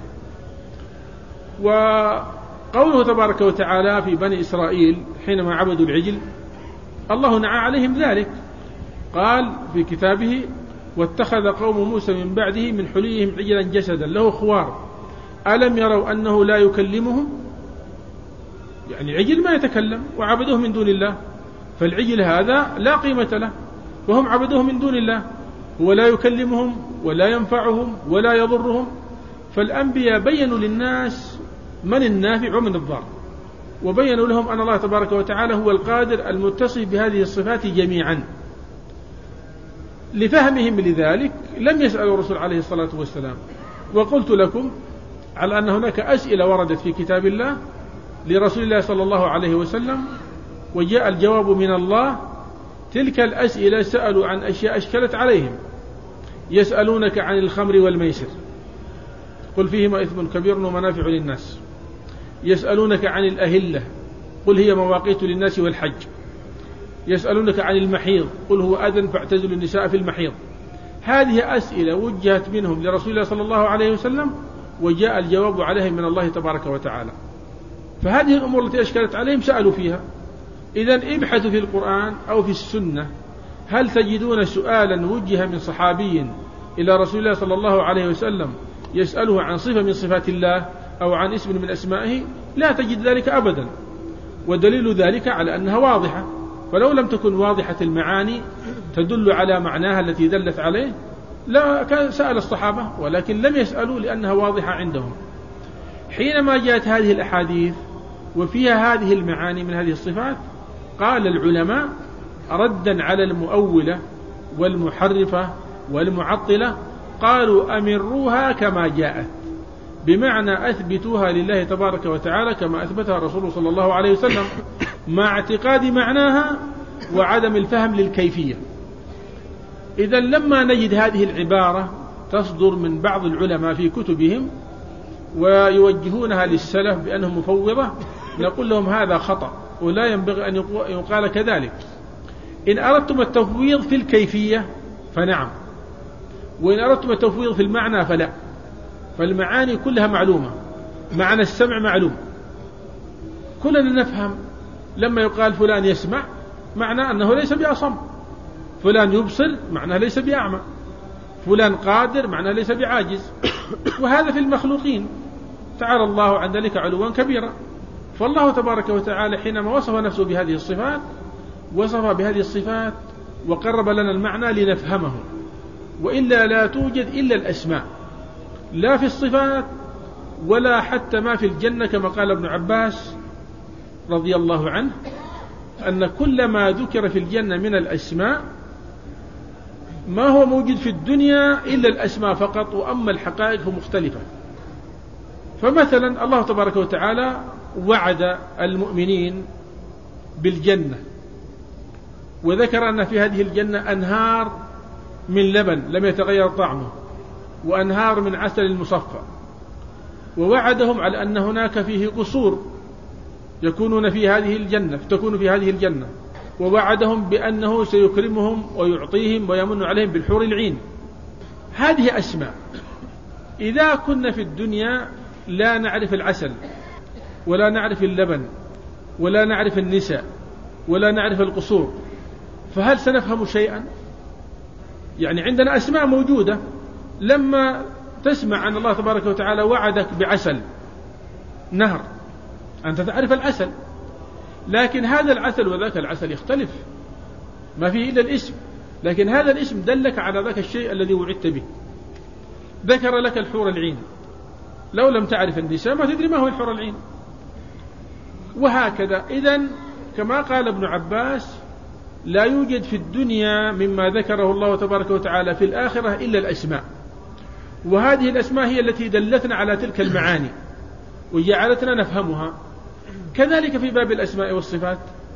وقوله تبارك وتعالى في بني إسرائيل حينما عبدوا العجل، الله نعى عليهم ذلك، قال في كتابه: واتخذ قوم موسى من بعده من حليهم عجلا جسدا له خوار ألم يروا أنه لا يكلمهم، يعني عجل ما يتكلم وعبدوه من دون الله، فالعجل هذا لا قيمة له وهم عبدوه من دون الله، هو لا يكلمهم ولا ينفعهم ولا يضرهم. فالأنبياء بينوا للناس من النافع ومن الضار، وبينوا لهم أن الله تبارك وتعالى هو القادر المتصف بهذه الصفات جميعا. لفهمهم لذلك لم يسألوا الرسول عليه الصلاة والسلام. وقلت لكم على أن هناك أسئلة وردت في كتاب الله لرسول الله صلى الله عليه وسلم وجاء الجواب من الله. تلك الأسئلة سألوا عن أشياء أشكلت عليهم. يسألونك عن الخمر والميسر قل فيهما إثم كبير ومنافع للناس. يسألونك عن الأهلة قل هي مواقيت للناس والحج. يسألونك عن المحيض قل هو أذن فاعتزلوا النساء في المحيض. هذه أسئلة وجهت منهم لرسول الله صلى الله عليه وسلم وجاء الجواب عليهم من الله تبارك وتعالى. فهذه الأمور التي أشكلت عليهم سألوا فيها. إذن ابحثوا في القرآن أو في السنة هل تجدون سؤالا وجه من صحابي إلى رسول الله صلى الله عليه وسلم يسأله عن صفة من صفات الله أو عن اسم من أسمائه؟ لا تجد ذلك أبدا. ودليل ذلك على أنها واضحة، فلو لم تكن واضحة المعاني تدل على معناها التي دلت عليه لا كان سأل الصحابة، ولكن لم يسألوا لأنها واضحة عندهم. حينما جاءت هذه الأحاديث وفيها هذه المعاني من هذه الصفات قال العلماء ردا على المؤولة والمحرفة والمعطلة قالوا أمروها كما جاءت، بمعنى أثبتوها لله تبارك وتعالى كما أثبتها الرسول صلى الله عليه وسلم مع اعتقاد معناها وعدم الفهم للكيفية. إذا لما نجد هذه العبارة تصدر من بعض العلماء في كتبهم ويوجهونها للسلف بأنهم مفوضة نقول لهم هذا خطأ ولا ينبغي أن يقال كذلك. إن أردتم التفويض في الكيفية فنعم، وإن أردتم التفويض في المعنى فلا. فالمعاني كلها معلومة، معنى السمع معلوم، كلنا نفهم. لما يقال فلان يسمع معنى أنه ليس بأصم، فلان يبصر معناه ليس بأعمى، فلان قادر معناه ليس بعاجز. وهذا في المخلوقين، تعالى الله عن ذلك علوا كبيرا. فالله تبارك وتعالى حينما وصف نفسه بهذه الصفات وصف بهذه الصفات وقرب لنا المعنى لنفهمه، وإلا لا توجد إلا الأسماء، لا في الصفات ولا حتى ما في الجنة، كما قال ابن عباس رضي الله عنه أن كل ما ذكر في الجنة من الأسماء ما هو موجود في الدنيا إلا الأسماء فقط، وأما الحقائق مختلفة. فمثلا الله تبارك وتعالى وعد المؤمنين بالجنة وذكر أن في هذه الجنة أنهار من لبن لم يتغير طعمه وأنهار من عسل مصفى، ووعدهم على أن هناك فيه قصور يكونون في هذه الجنة تكون في هذه الجنة، ووعدهم بأنه سيكرمهم ويعطيهم ويمن عليهم بالحور العين. هذه أسماء. إذا كنا في الدنيا لا نعرف العسل ولا نعرف اللبن ولا نعرف النساء ولا نعرف القصور، فهل سنفهم شيئا؟ يعني عندنا أسماء موجودة. لما تسمع أن الله تبارك وتعالى وعدك بعسل نهر أنت تعرف العسل، لكن هذا العسل وذاك العسل يختلف، ما فيه إلا الاسم، لكن هذا الاسم دلك على ذاك الشيء الذي وعدت به. ذكر لك الحور العين، لو لم تعرف النساء ما تدري ما هو الحور العين. وهكذا. إذن كما قال ابن عباس لا يوجد في الدنيا مما ذكره الله تبارك وتعالى في الآخرة إلا الأسماء، وهذه الأسماء هي التي دلتنا على تلك المعاني وجعلتنا نفهمها. كذلك في باب الأسماء والصفات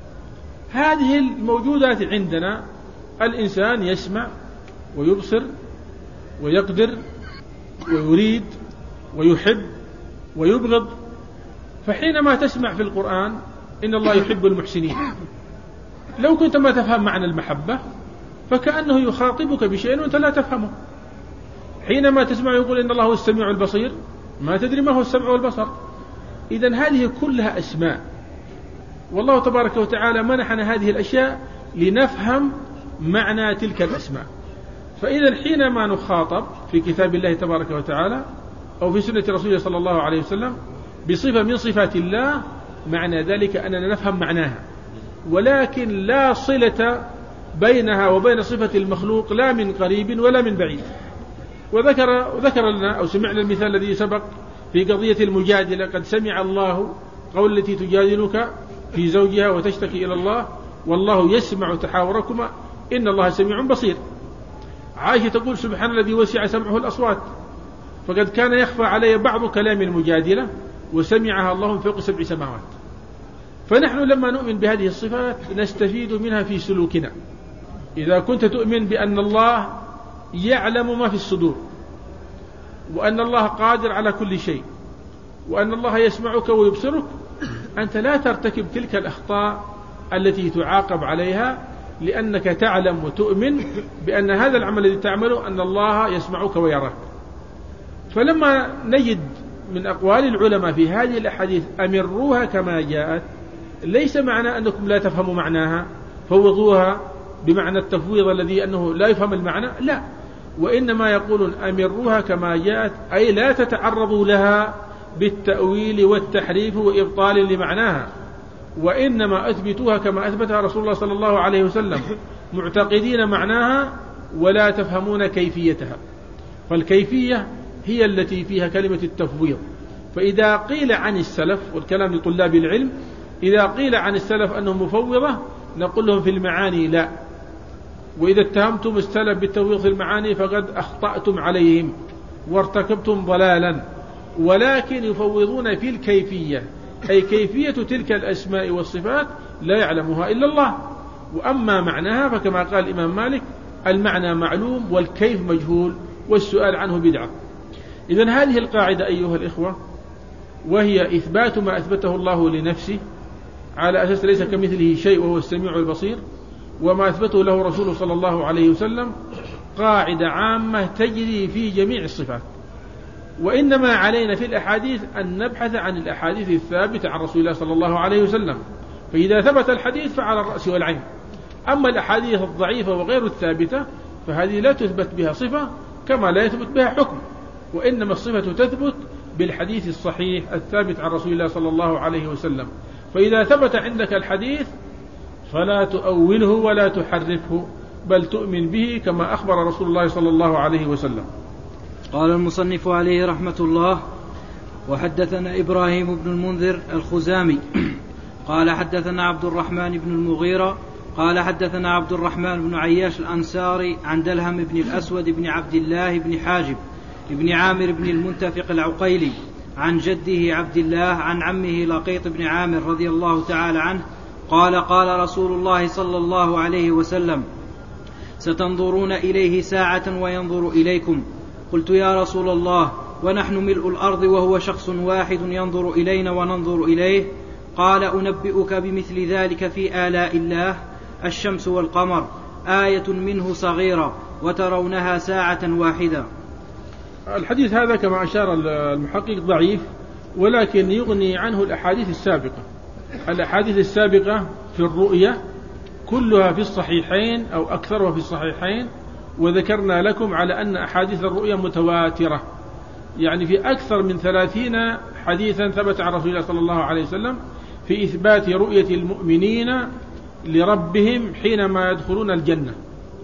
هذه الموجودات عندنا، الإنسان يسمع ويبصر ويقدر ويريد ويحب ويبغض. فحينما تسمع في القرآن إن الله يحب المحسنين، لو كنت ما تفهم معنى المحبة فكأنه يخاطبك بشيء وأنت لا تفهمه. حينما تسمع يقول إن الله هو السميع البصير، ما تدري ما هو السمع والبصر. إذن هذه كلها أسماء، والله تبارك وتعالى منحنا هذه الأشياء لنفهم معنى تلك الأسماء. فإذا حينما نخاطب في كتاب الله تبارك وتعالى أو في سنة رسوله صلى الله عليه وسلم بصفة من صفات الله، معنى ذلك أننا نفهم معناها، ولكن لا صلة بينها وبين صفة المخلوق لا من قريب ولا من بعيد. وذكر وذكر لنا أو سمعنا المثال الذي سبق في قضية المجادلة: قد سمع الله قول التي تجادلك في زوجها وتشتكي إلى الله والله يسمع تحاوركما إن الله سميع بصير. عائشة تقول: سبحان الذي وسع سمعه الأصوات، فقد كان يخفى علي بعض كلام المجادلة وسمعها الله من فوق سبع سماوات. فنحن لما نؤمن بهذه الصفات نستفيد منها في سلوكنا. إذا كنت تؤمن بأن الله يعلم ما في الصدور، وأن الله قادر على كل شيء، وأن الله يسمعك ويبصرك، أنت لا ترتكب تلك الأخطاء التي تعاقب عليها، لأنك تعلم وتؤمن بأن هذا العمل الذي تعمله أن الله يسمعك ويراك. فلما نجد من أقوال العلماء في هذه الأحاديث أمروها كما جاءت، ليس معنى أنكم لا تفهموا معناها فوضوها بمعنى التفويض الذي أنه لا يفهم المعنى، لا، وإنما يقولون أمروها كما جاءت، أي لا تتعرضوا لها بالتأويل والتحريف وإبطال لمعناها، وإنما أثبتوها كما أثبتها رسول الله صلى الله عليه وسلم، معتقدين معناها ولا تفهمون كيفيتها. فالكيفية هي التي فيها كلمة التفويض. فإذا قيل عن السلف، والكلام لطلاب العلم، إذا قيل عن السلف أنهم مفوضة نقول لهم في المعاني لا، وإذا اتهمتم السلف بالتفويض في المعاني فقد أخطأتم عليهم وارتكبتم ضلالا، ولكن يفوضون في الكيفية، أي كيفية تلك الأسماء والصفات لا يعلمها إلا الله، وأما معناها فكما قال الإمام مالك: المعنى معلوم والكيف مجهول والسؤال عنه بدعة. إذن هذه القاعدة أيها الإخوة، وهي إثبات ما أثبته الله لنفسه على أساس ليس كمثله شيء وهو السميع البصير، وما أثبته له رسوله صلى الله عليه وسلم، قاعدة عامة تجري في جميع الصفات. وإنما علينا في الأحاديث أن نبحث عن الأحاديث الثابتة عن رسول الله صلى الله عليه وسلم، فإذا ثبت الحديث فعلى الرأس والعين. أما الأحاديث الضعيفة وغير الثابتة فهذه لا تثبت بها صفة كما لا يثبت بها حكم، وإنما الصفة تثبت بالحديث الصحيح الثابت عن رسول الله صلى الله عليه وسلم. فإذا ثبت عندك الحديث فلا تؤوله ولا تحرفه، بل تؤمن به كما أخبر رسول الله صلى الله عليه وسلم. قال المصنف عليه رحمة الله: وحدثنا إبراهيم بن المنذر الخزامي قال حدثنا عبد الرحمن بن المغيرة قال حدثنا عبد الرحمن بن عياش الأنساري عن دلهم بن الأسود بن عبد الله بن حاجب بن عامر بن المنتفق العقيلي عن جده عبد الله عن عمه لقيط بن عامر رضي الله تعالى عنه قال: قال رسول الله صلى الله عليه وسلم: ستنظرون إليه ساعة وينظر إليكم. قلت: يا رسول الله، ونحن ملء الأرض وهو شخص واحد ينظر إلينا وننظر إليه؟ قال: أنبئك بمثل ذلك في آلاء الله: الشمس والقمر آية منه صغيرة وترونها ساعة واحدة. الحديث هذا كما أشار المحقق ضعيف، ولكن يغني عنه الأحاديث السابقة. الأحاديث السابقة في الرؤية كلها في الصحيحين أو أكثرها في الصحيحين، وذكرنا لكم على أن أحاديث الرؤية متواترة، يعني في أكثر من ثلاثين حديثا ثبت عن رسول الله صلى الله عليه وسلم في إثبات رؤية المؤمنين لربهم حينما يدخلون الجنة،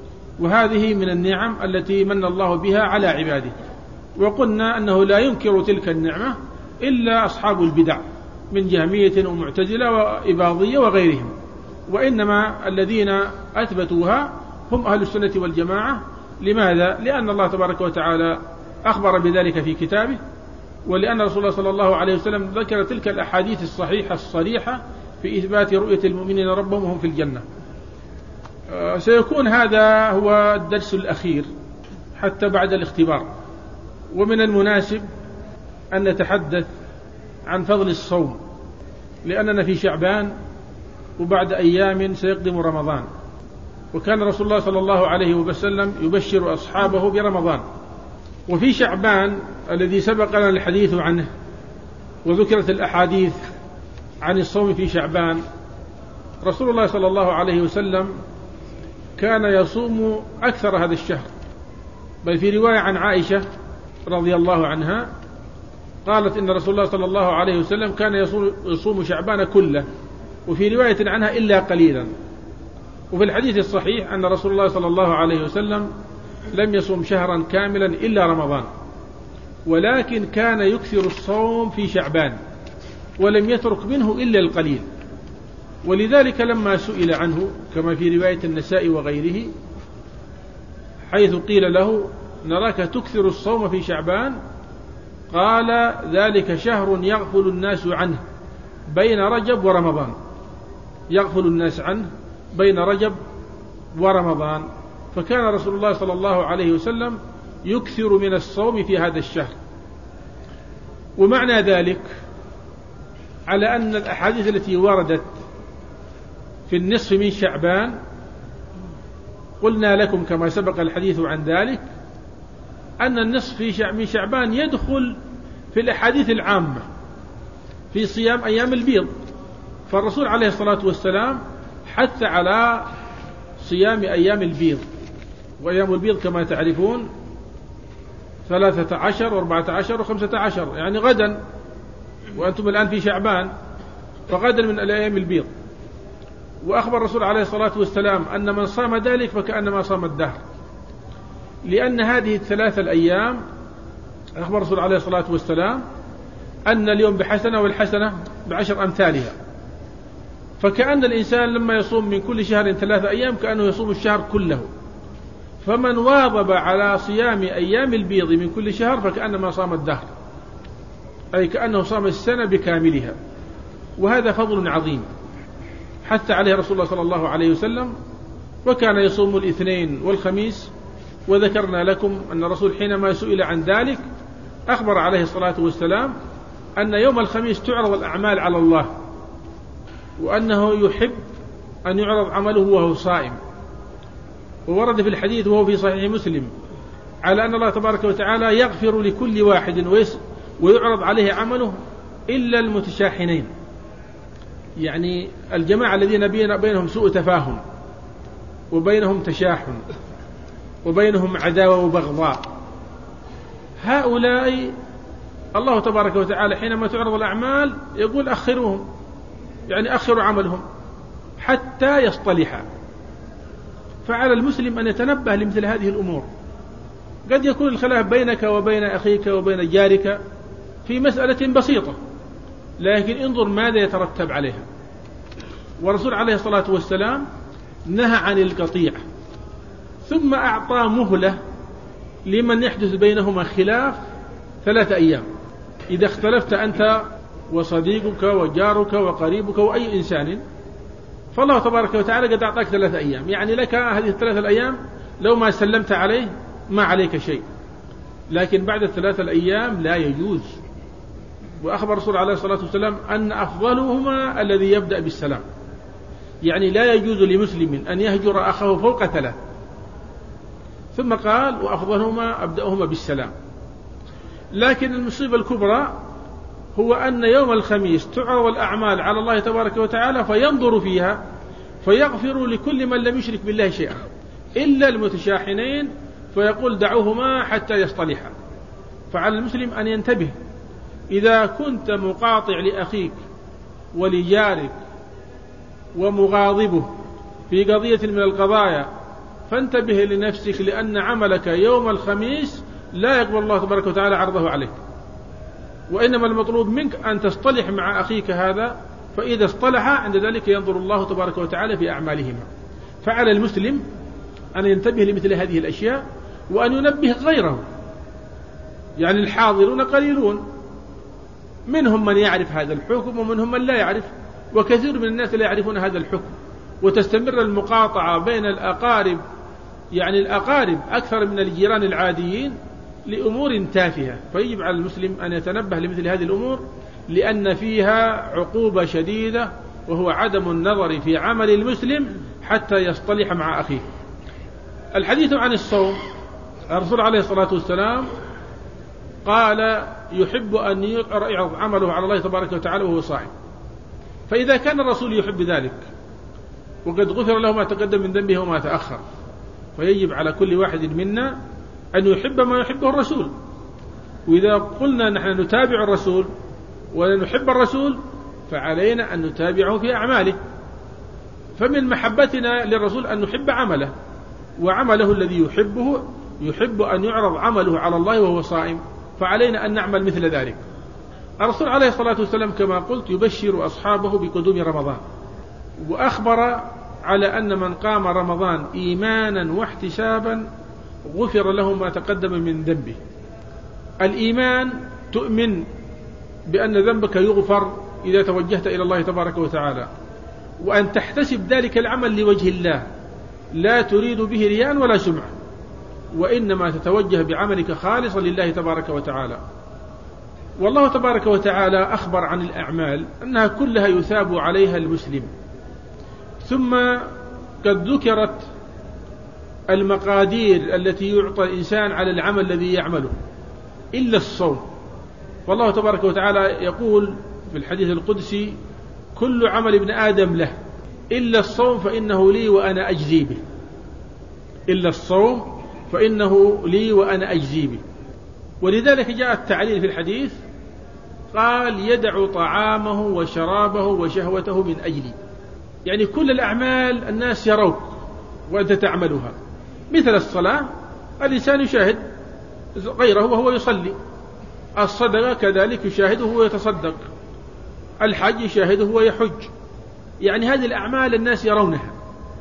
وهذه من النعم التي من الله بها على عباده. وقلنا أنه لا ينكر تلك النعمة إلا أصحاب البدع، من جهمية ومعتزلة وإباضية وغيرهم، وإنما الذين أثبتوها هم أهل السنة والجماعة. لماذا؟ لأن الله تبارك وتعالى أخبر بذلك في كتابه، ولأن رسول الله صلى الله عليه وسلم ذكر تلك الأحاديث الصحيحة الصريحة في إثبات رؤية المؤمنين ربهم وهم في الجنة. سيكون هذا هو الدرس الأخير حتى بعد الاختبار، ومن المناسب أن نتحدث عن فضل الصوم، لأننا في شعبان وبعد أيام سيقدم رمضان، وكان رسول الله صلى الله عليه وسلم يبشر أصحابه برمضان. وفي شعبان الذي سبقنا الحديث عنه وذكرت الأحاديث عن الصوم في شعبان، رسول الله صلى الله عليه وسلم كان يصوم أكثر هذا الشهر، بل في رواية عن عائشة رضي الله عنها قالت إن رسول الله صلى الله عليه وسلم كان يصوم شعبان كله، وفي رواية عنها إلا قليلا. وفي الحديث الصحيح أن رسول الله صلى الله عليه وسلم لم يصوم شهرا كاملا إلا رمضان، ولكن كان يكثر الصوم في شعبان ولم يترك منه إلا القليل. ولذلك لما سئل عنه كما في رواية النساء وغيره حيث قيل له نراك تكثر الصوم في شعبان، قال ذلك شهر يغفل الناس عنه بين رجب ورمضان، يغفل الناس عنه بين رجب ورمضان. فكان رسول الله صلى الله عليه وسلم يكثر من الصوم في هذا الشهر. ومعنى ذلك على أن الأحاديث التي وردت في النصف من شعبان قلنا لكم كما سبق الحديث عن ذلك أن النصف من شعبان يدخل في الأحاديث العامة في صيام أيام البيض، فالرسول عليه الصلاة والسلام حث على صيام أيام البيض، وأيام البيض كما تعرفون ثلاثة عشر وأربعة عشر وخمسة عشر، يعني غدا، وأنتم الآن في شعبان، فغدا من الأيام البيض. وأخبر الرسول عليه الصلاة والسلام أن من صام ذلك فكأنما صام الدهر، لأن هذه الثلاثة الأيام أخبر الرسول عليه الصلاة والسلام أن اليوم بحسنة والحسنة بعشر أمثالها، فكأن الإنسان لما يصوم من كل شهر ثلاثة أيام كأنه يصوم الشهر كله. فمن واظب على صيام أيام البيض من كل شهر فكأنما صام الدهر، أي كأنه صام السنة بكاملها. وهذا فضل عظيم حتى عليه رسول الله صلى الله عليه وسلم، وكان يصوم الاثنين والخميس. وذكرنا لكم أن الرسول حينما سئل عن ذلك أخبر عليه الصلاة والسلام أن يوم الخميس تعرض الأعمال على الله، وأنه يحب أن يعرض عمله وهو صائم. وورد في الحديث وهو في صحيح مسلم على أن الله تبارك وتعالى يغفر لكل واحد ويعرض عليه عمله إلا المتشاحنين، يعني الجماعة الذين بينهم سوء تفاهم وبينهم تشاحن وبينهم عداوة وبغضاء، هؤلاء الله تبارك وتعالى حينما تعرض الأعمال يقول أخروهم، يعني أخروا عملهم حتى يصطلحا. فعلى المسلم أن يتنبه لمثل هذه الأمور. قد يكون الخلاف بينك وبين أخيك وبين جارك في مسألة بسيطة، لكن انظر ماذا يترتب عليها. والرسول عليه الصلاة والسلام نهى عن القطيعة، ثم أعطى مهلة لمن يحدث بينهما خلاف ثلاثة أيام. إذا اختلفت أنت وصديقك وجارك وقريبك وأي إنسان، فالله تبارك وتعالى قد أعطاك ثلاثة أيام، يعني لك هذه الثلاثة الأيام لو ما سلمت عليه ما عليك شيء، لكن بعد الثلاثة الأيام لا يجوز. وأخبر الرسول عليه الصلاة والسلام أن أفضلهما الذي يبدأ بالسلام، يعني لا يجوز لمسلم أن يهجر أخاه فوق ثلاث. ثم قال وأفضلهما أبدأهما بالسلام. لكن المصيبة الكبرى هو أن يوم الخميس تعرض الأعمال على الله تبارك وتعالى فينظر فيها فيغفر لكل من لم يشرك بالله شيئا إلا المتشاحنين، فيقول دعوهما حتى يصطلحا. فعلى المسلم أن ينتبه، إذا كنت مقاطع لأخيك ولجارك ومغاضبه في قضية من القضايا فانتبه لنفسك، لأن عملك يوم الخميس لا يقبل الله تبارك وتعالى عرضه عليك. وإنما المطلوب منك أن تصطلح مع أخيك هذا، فإذا اصطلح عند ذلك ينظر الله تبارك وتعالى في أعمالهما. فعلى المسلم أن ينتبه لمثل هذه الأشياء وأن ينبه غيره. يعني الحاضرون قليلون، منهم من يعرف هذا الحكم ومنهم من لا يعرف، وكثير من الناس لا يعرفون هذا الحكم، وتستمر المقاطعة بين الأقارب، يعني الأقارب أكثر من الجيران العاديين، لأمور تافهة. فيجب على المسلم أن يتنبه لمثل هذه الأمور، لأن فيها عقوبة شديدة، وهو عدم النظر في عمل المسلم حتى يصطلح مع أخيه. الحديث عن الصوم، الرسول عليه الصلاة والسلام قال يحب أن يعرض عمله على الله تبارك وتعالى وهو صائم. فإذا كان الرسول يحب ذلك وقد غفر له ما تقدم من ذنبه وما تأخر، فيجب على كل واحد منا أن يحب ما يحبه الرسول. وإذا قلنا نحن نتابع الرسول ونحب الرسول، فعلينا أن نتابعه في أعماله. فمن محبتنا للرسول أن نحب عمله، وعمله الذي يحبه يحب أن يعرض عمله على الله وهو صائم، فعلينا أن نعمل مثل ذلك. الرسول عليه الصلاة والسلام كما قلت يبشر أصحابه بقدوم رمضان، وأخبر على أن من قام رمضان إيمانا واحتسابا غفر له ما تقدم من ذنبه. الإيمان تؤمن بأن ذنبك يغفر إذا توجهت إلى الله تبارك وتعالى، وأن تحتسب ذلك العمل لوجه الله، لا تريد به رياء ولا سمعة، وإنما تتوجه بعملك خالصا لله تبارك وتعالى. والله تبارك وتعالى أخبر عن الأعمال أنها كلها يثاب عليها المسلم. ثم قد ذكرت المقادير التي يعطى الإنسان على العمل الذي يعمله إلا الصوم. والله تبارك وتعالى يقول في الحديث القدسي كل عمل ابن آدم له إلا الصوم فإنه لي وأنا أجزي به. إلا الصوم فإنه لي وأنا أجزي به. ولذلك جاء التعليل في الحديث قال يدع طعامه وشرابه وشهوته من أجلي. يعني كل الأعمال الناس يروك وأنت تعملها، مثل الصلاة الإنسان يشاهد غيره وهو يصلي، الصدقة كذلك يشاهده وهو يتصدق، الحج يشاهده وهو يحج. يعني هذه الأعمال الناس يرونها.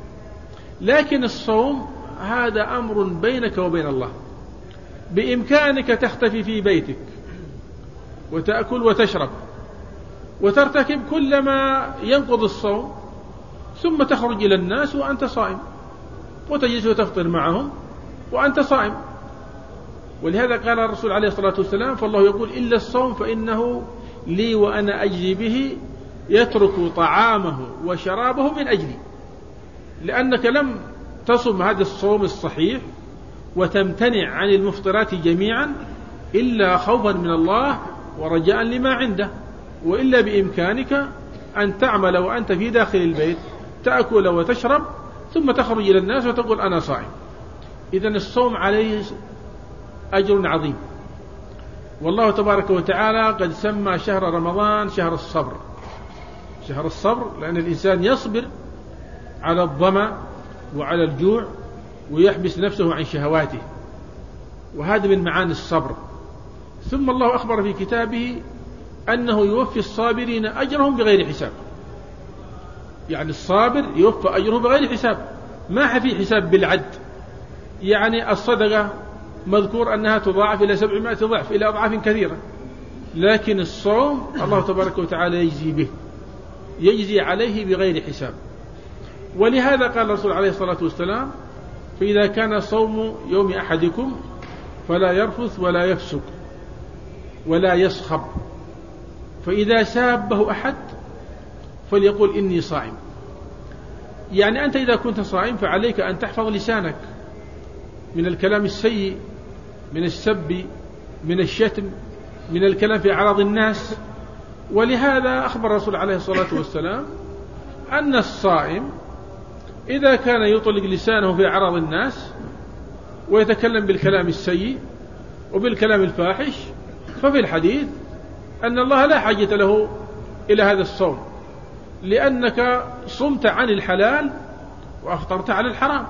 لكن الصوم هذا أمر بينك وبين الله، بإمكانك تختفي في بيتك وتأكل وتشرب وترتكب كل ما ينقض الصوم، ثم تخرج إلى الناس وأنت صائم، وتجلس وتفطر معهم وأنت صائم. ولهذا قال الرسول عليه الصلاة والسلام فالله يقول إلا الصوم فإنه لي وأنا أجزي به، يترك طعامه وشرابه من أجلي، لأنك لم تصم هذا الصوم الصحيح وتمتنع عن المفطرات جميعا إلا خوفا من الله ورجاء لما عنده، وإلا بإمكانك أن تعمل وأنت في داخل البيت تأكل وتشرب ثم تخرج إلى الناس وتقول أنا صائم. إذن الصوم عليه أجر عظيم. والله تبارك وتعالى قد سمى شهر رمضان شهر الصبر، شهر الصبر لأن الإنسان يصبر على الظمأ وعلى الجوع ويحبس نفسه عن شهواته، وهذا من معاني الصبر. ثم الله أخبر في كتابه أنه يوفي الصابرين أجرهم بغير حساب. يعني الصابر يوفى أجره بغير حساب، ما في حساب بالعد. يعني الصدقة مذكور أنها تضاعف إلى سبعمائة ضعف إلى أضعاف كثيرة، لكن الصوم الله تبارك وتعالى يجزي به، يجزي عليه بغير حساب. ولهذا قال الرسول عليه الصلاة والسلام فإذا كان صوم يوم أحدكم فلا يرفث ولا يفسق ولا يصخب، فإذا سابه أحد فليقول إني صائم. يعني أنت إذا كنت صائم فعليك أن تحفظ لسانك من الكلام السيء، من السب، من الشتم، من الكلام في أعراض الناس. ولهذا أخبر الرسول عليه الصلاة والسلام أن الصائم إذا كان يطلق لسانه في أعراض الناس ويتكلم بالكلام السيء وبالكلام الفاحش، ففي الحديث أن الله لا حاجة له إلى هذا الصوم، لأنك صمت عن الحلال وأفطرت على الحرام.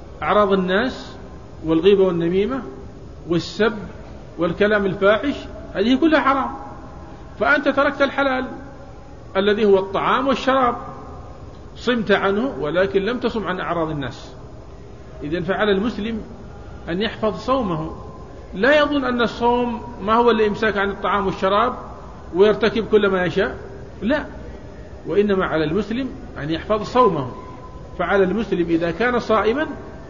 أعراض الناس والغيبة والنميمة والسب والكلام الفاحش هذه كلها حرام. فأنت تركت الحلال الذي هو الطعام والشراب، صمت عنه ولكن لم تصم عن أعراض الناس. إذن فعلى المسلم أن يحفظ صومه، لا يظن أن الصوم ما هو الإمساك عن الطعام والشراب ويرتكب كل ما يشاء، لا، وإنما على المسلم أن يحفظ صومه. فعلى المسلم إذا كان صائما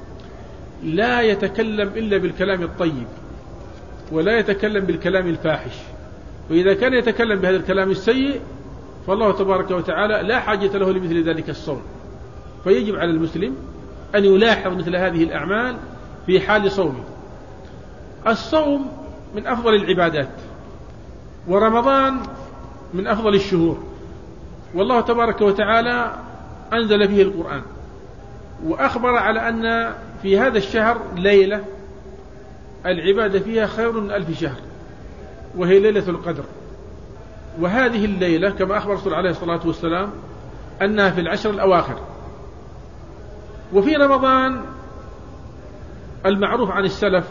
لا يتكلم إلا بالكلام الطيب، ولا يتكلم بالكلام الفاحش، وإذا كان يتكلم بهذا الكلام السيء فالله تبارك وتعالى لا حاجة له لمثل ذلك الصوم. فيجب على المسلم أن يلاحظ مثل هذه الأعمال في حال صومه. الصوم من أفضل العبادات، ورمضان من أفضل الشهور، والله تبارك وتعالى أنزل فيه القرآن، وأخبر على أن في هذا الشهر ليلة العبادة فيها خير من ألف شهر، وهي ليلة القدر. وهذه الليلة كما أخبر رسول عليه الصلاة والسلام أنها في العشر الأواخر. وفي رمضان المعروف عن السلف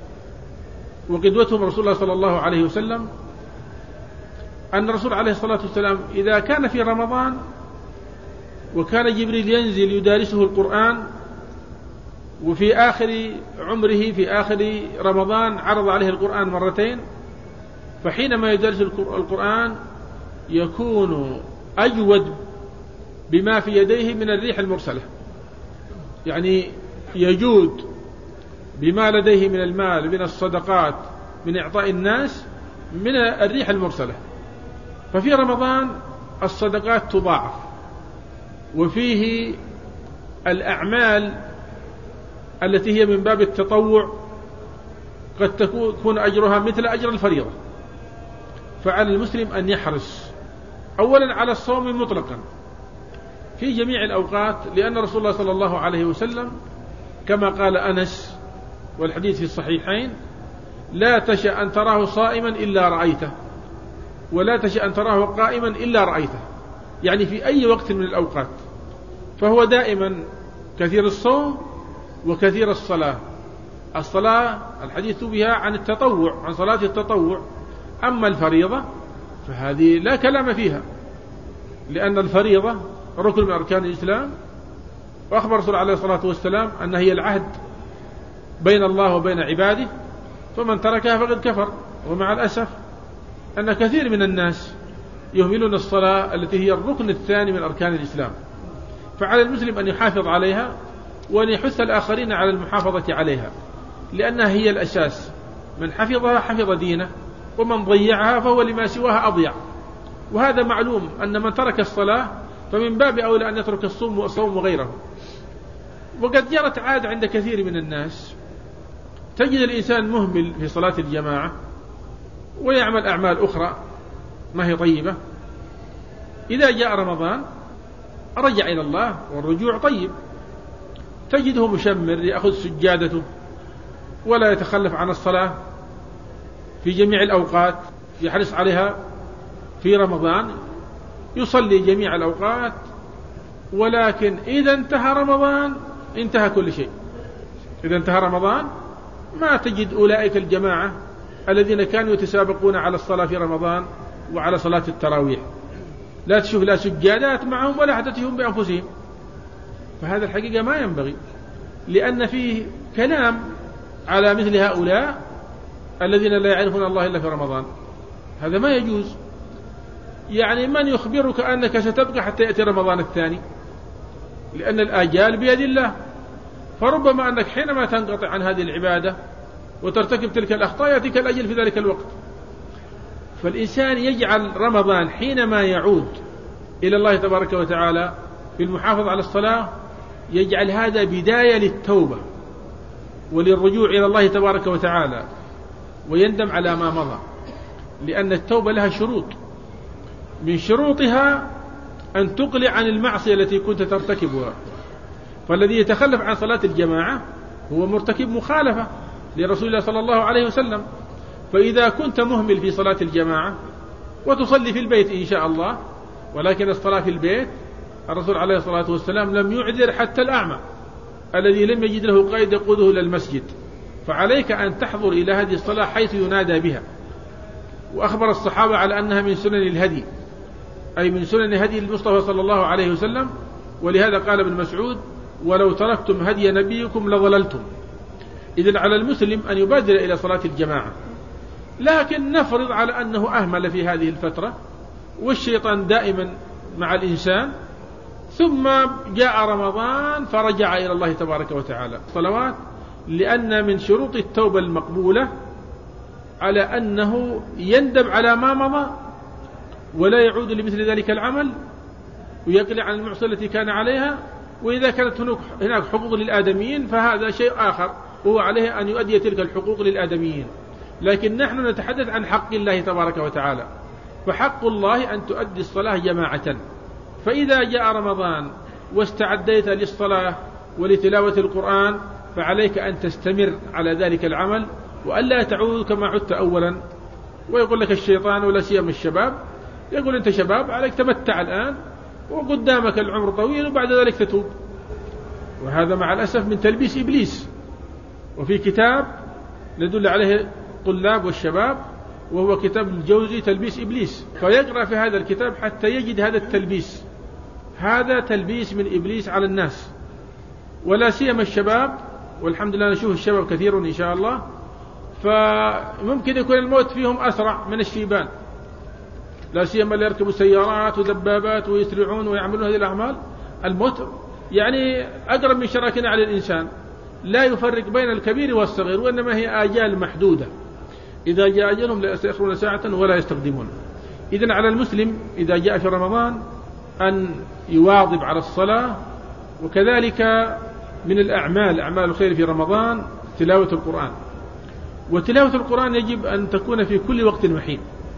وقدوتهم رسول الله صلى الله عليه وسلم أن الرسول عليه الصلاة والسلام إذا كان في رمضان وكان جبريل ينزل يدارسه القرآن، وفي آخر عمره في آخر رمضان عرض عليه القرآن مرتين، فحينما يدرس القرآن يكون أجود بما في يديه من الريح المرسلة، يعني يجود بما لديه من المال من الصدقات من إعطاء الناس من الريح المرسلة. ففي رمضان الصدقات تضاعف، وفيه الأعمال التي هي من باب التطوع قد تكون أجرها مثل أجر الفريضة. فعلى المسلم أن يحرص أولا على الصوم مطلقا في جميع الأوقات، لأن رسول الله صلى الله عليه وسلم كما قال أنس والحديث في الصحيحين: لا تشأ أن تراه صائما إلا رأيته، ولا تشأ أن تراه قائما إلا رأيته، يعني في أي وقت من الأوقات. فهو دائما كثير الصوم وكثير الصلاة. الصلاة الحديث بها عن التطوع، عن صلاة التطوع. أما الفريضة فهذه لا كلام فيها، لأن الفريضة ركن من أركان الإسلام، وأخبر رسول عليه الصلاة والسلام أن هي العهد بين الله وبين عباده، فمن تركها فقد كفر. ومع الأسف أن كثير من الناس يهملون الصلاة التي هي الركن الثاني من أركان الإسلام. فعلى المسلم أن يحافظ عليها وأن يحث الآخرين على المحافظة عليها، لأنها هي الأساس. من حفظها حفظ دينه، ومن ضيعها فهو لما سواها أضيع. وهذا معلوم أن من ترك الصلاة فمن باب أولى أن يترك الصوم والصوم وغيره. وقد جرت عادة عند كثير من الناس، تجد الإنسان مهمل في صلاة الجماعة ويعمل أعمال أخرى ما هي طيبة. إذا جاء رمضان رجع إلى الله، والرجوع طيب، تجده مشمر يأخذ سجادته ولا يتخلف عن الصلاة في جميع الأوقات، يحرص عليها. في رمضان يصلي جميع الأوقات، ولكن إذا انتهى رمضان انتهى كل شيء. إذا انتهى رمضان ما تجد أولئك الجماعة الذين كانوا يتسابقون على الصلاة في رمضان وعلى صلاة التراويح، لا تشوف لا سجادات معهم ولا حدثهم بأنفسهم. فهذا الحقيقة ما ينبغي، لأن فيه كلام على مثل هؤلاء الذين لا يعرفون الله إلا في رمضان. هذا ما يجوز. يعني من يخبرك أنك ستبقى حتى يأتي رمضان الثاني؟ لأن الآجال بيد الله. فربما أنك حينما تنقطع عن هذه العبادة وترتكب تلك الأخطاء يأتيك الأجل في ذلك الوقت. فالإنسان يجعل رمضان حينما يعود إلى الله تبارك وتعالى في المحافظة على الصلاة، يجعل هذا بداية للتوبة وللرجوع إلى الله تبارك وتعالى، ويندم على ما مضى. لأن التوبة لها شروط، من شروطها أن تقلع عن المعصية التي كنت ترتكبها. فالذي يتخلف عن صلاة الجماعة هو مرتكب مخالفة لرسول الله صلى الله عليه وسلم. فإذا كنت مهمل في صلاة الجماعة وتصلي في البيت إن شاء الله، ولكن الصلاة في البيت الرسول عليه الصلاة والسلام لم يعذر حتى الأعمى الذي لم يجد له قائد يقوده إلى المسجد. فعليك أن تحضر إلى هذه الصلاة حيث ينادى بها. وأخبر الصحابة على أنها من سنن الهدي، أي من سنن هدي المصطفى صلى الله عليه وسلم. ولهذا قال ابن مسعود: ولو تركتم هدي نبيكم لضللتم. إذن على المسلم أن يبادر إلى صلاة الجماعة، لكن نفرض على أنه أهمل في هذه الفترة والشيطان دائما مع الإنسان، ثم جاء رمضان فرجع إلى الله تبارك وتعالى صلوات، لأن من شروط التوبة المقبولة على أنه يندم على ما مضى ولا يعود لمثل ذلك العمل، ويقلع عن المعصية التي كان عليها. وإذا كانت هناك حقوق للآدميين فهذا شيء آخر، وهو عليه أن يؤدي تلك الحقوق للآدميين. لكن نحن نتحدث عن حق الله تبارك وتعالى، فحق الله أن تؤدي الصلاة جماعة. فإذا جاء رمضان واستعديت للصلاة ولتلاوة القرآن فعليك أن تستمر على ذلك العمل، وألا تعود كما عدت أولا. ويقول لك الشيطان ولا سيما الشباب، يقول أنت شباب عليك تمتع الآن وقدامك العمر طويل وبعد ذلك تتوب. وهذا مع الأسف من تلبيس إبليس. وفي كتاب ندل عليه الطلاب والشباب، وهو كتاب الجوزي تلبيس إبليس، فيقرأ في هذا الكتاب حتى يجد هذا التلبيس. هذا تلبيس من إبليس على الناس، ولا سيما الشباب. والحمد لله نشوف الشباب كثير إن شاء الله، فممكن يكون الموت فيهم أسرع من الشيبان، لا سيما اللي يركبوا سيارات ودبابات ويسرعون ويعملون هذه الأعمال. الموت يعني أقرب من شراكنا على الإنسان، لا يفرق بين الكبير والصغير، وإنما هي آجال محدودة، إذا جاء أجلهم لا يستأخرون ساعة ولا يستقدمون. إذن على المسلم إذا جاء في رمضان أن يواظب على الصلاة. وكذلك من الأعمال أعمال الخير في رمضان تلاوة القرآن. وتلاوة القرآن يجب أن تكون في كل وقت وحين،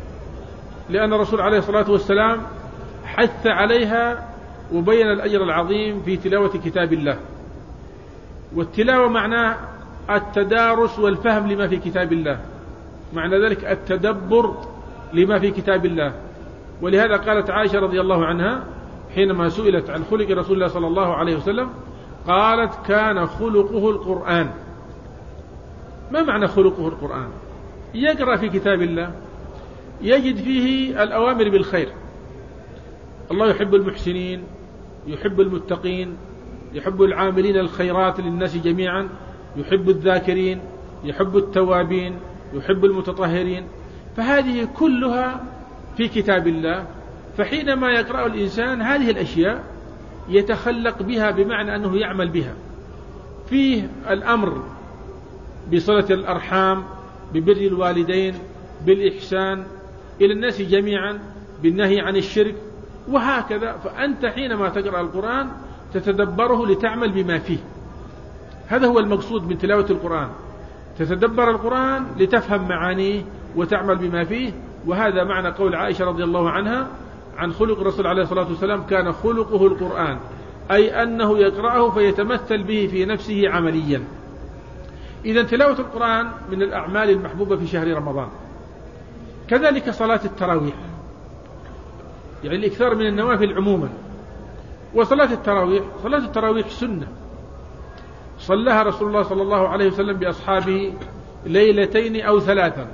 لأن الرسول عليه الصلاة والسلام حث عليها وبين الأجر العظيم في تلاوة كتاب الله. والتلاوة معناه التدارس والفهم لما في كتاب الله، معنى ذلك التدبر لما في كتاب الله. ولهذا قالت عائشة رضي الله عنها حينما سئلت عن خلق رسول الله صلى الله عليه وسلم قالت: كان خلقه القرآن. ما معنى خلقه القرآن؟ يقرأ في كتاب الله يجد فيه الأوامر بالخير. الله يحب المحسنين، يحب المتقين، يحب العاملين الخيرات للناس جميعا، يحب الذاكرين، يحب التوابين، يحب المتطهرين. فهذه كلها في كتاب الله. فحينما يقرأ الإنسان هذه الأشياء يتخلق بها، بمعنى أنه يعمل بها. فيه الأمر بصلة الأرحام، ببر الوالدين، بالإحسان إلى الناس جميعا، بالنهي عن الشرك، وهكذا. فأنت حينما تقرأ القرآن تتدبره لتعمل بما فيه. هذا هو المقصود من تلاوة القرآن، تتدبر القرآن لتفهم معانيه وتعمل بما فيه. وهذا معنى قول عائشة رضي الله عنها عن خلق الرسول عليه الصلاة والسلام: كان خلقه القرآن، أي أنه يقرأه فيتمثل به في نفسه عمليا. إذن تلاوة القرآن من الأعمال المحبوبة في شهر رمضان. كذلك صلاة التراويح، يعني الإكثار من النوافل عموما. وصلاة التراويح، صلاة التراويح سنة صلىها رسول الله صلى الله عليه وسلم بأصحابه ليلتين أو ثلاثا،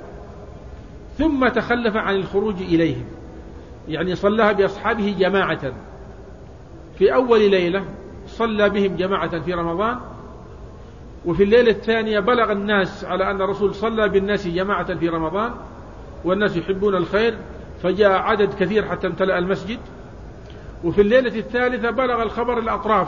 ثم تخلف عن الخروج إليهم، يعني صلىها بأصحابه جماعة. في أول ليلة صلى بهم جماعة في رمضان، وفي الليلة الثانية بلغ الناس على أن الرسول صلى بالناس جماعة في رمضان، والناس يحبون الخير فجاء عدد كثير حتى امتلأ المسجد. وفي الليلة الثالثة بلغ الخبر الأطراف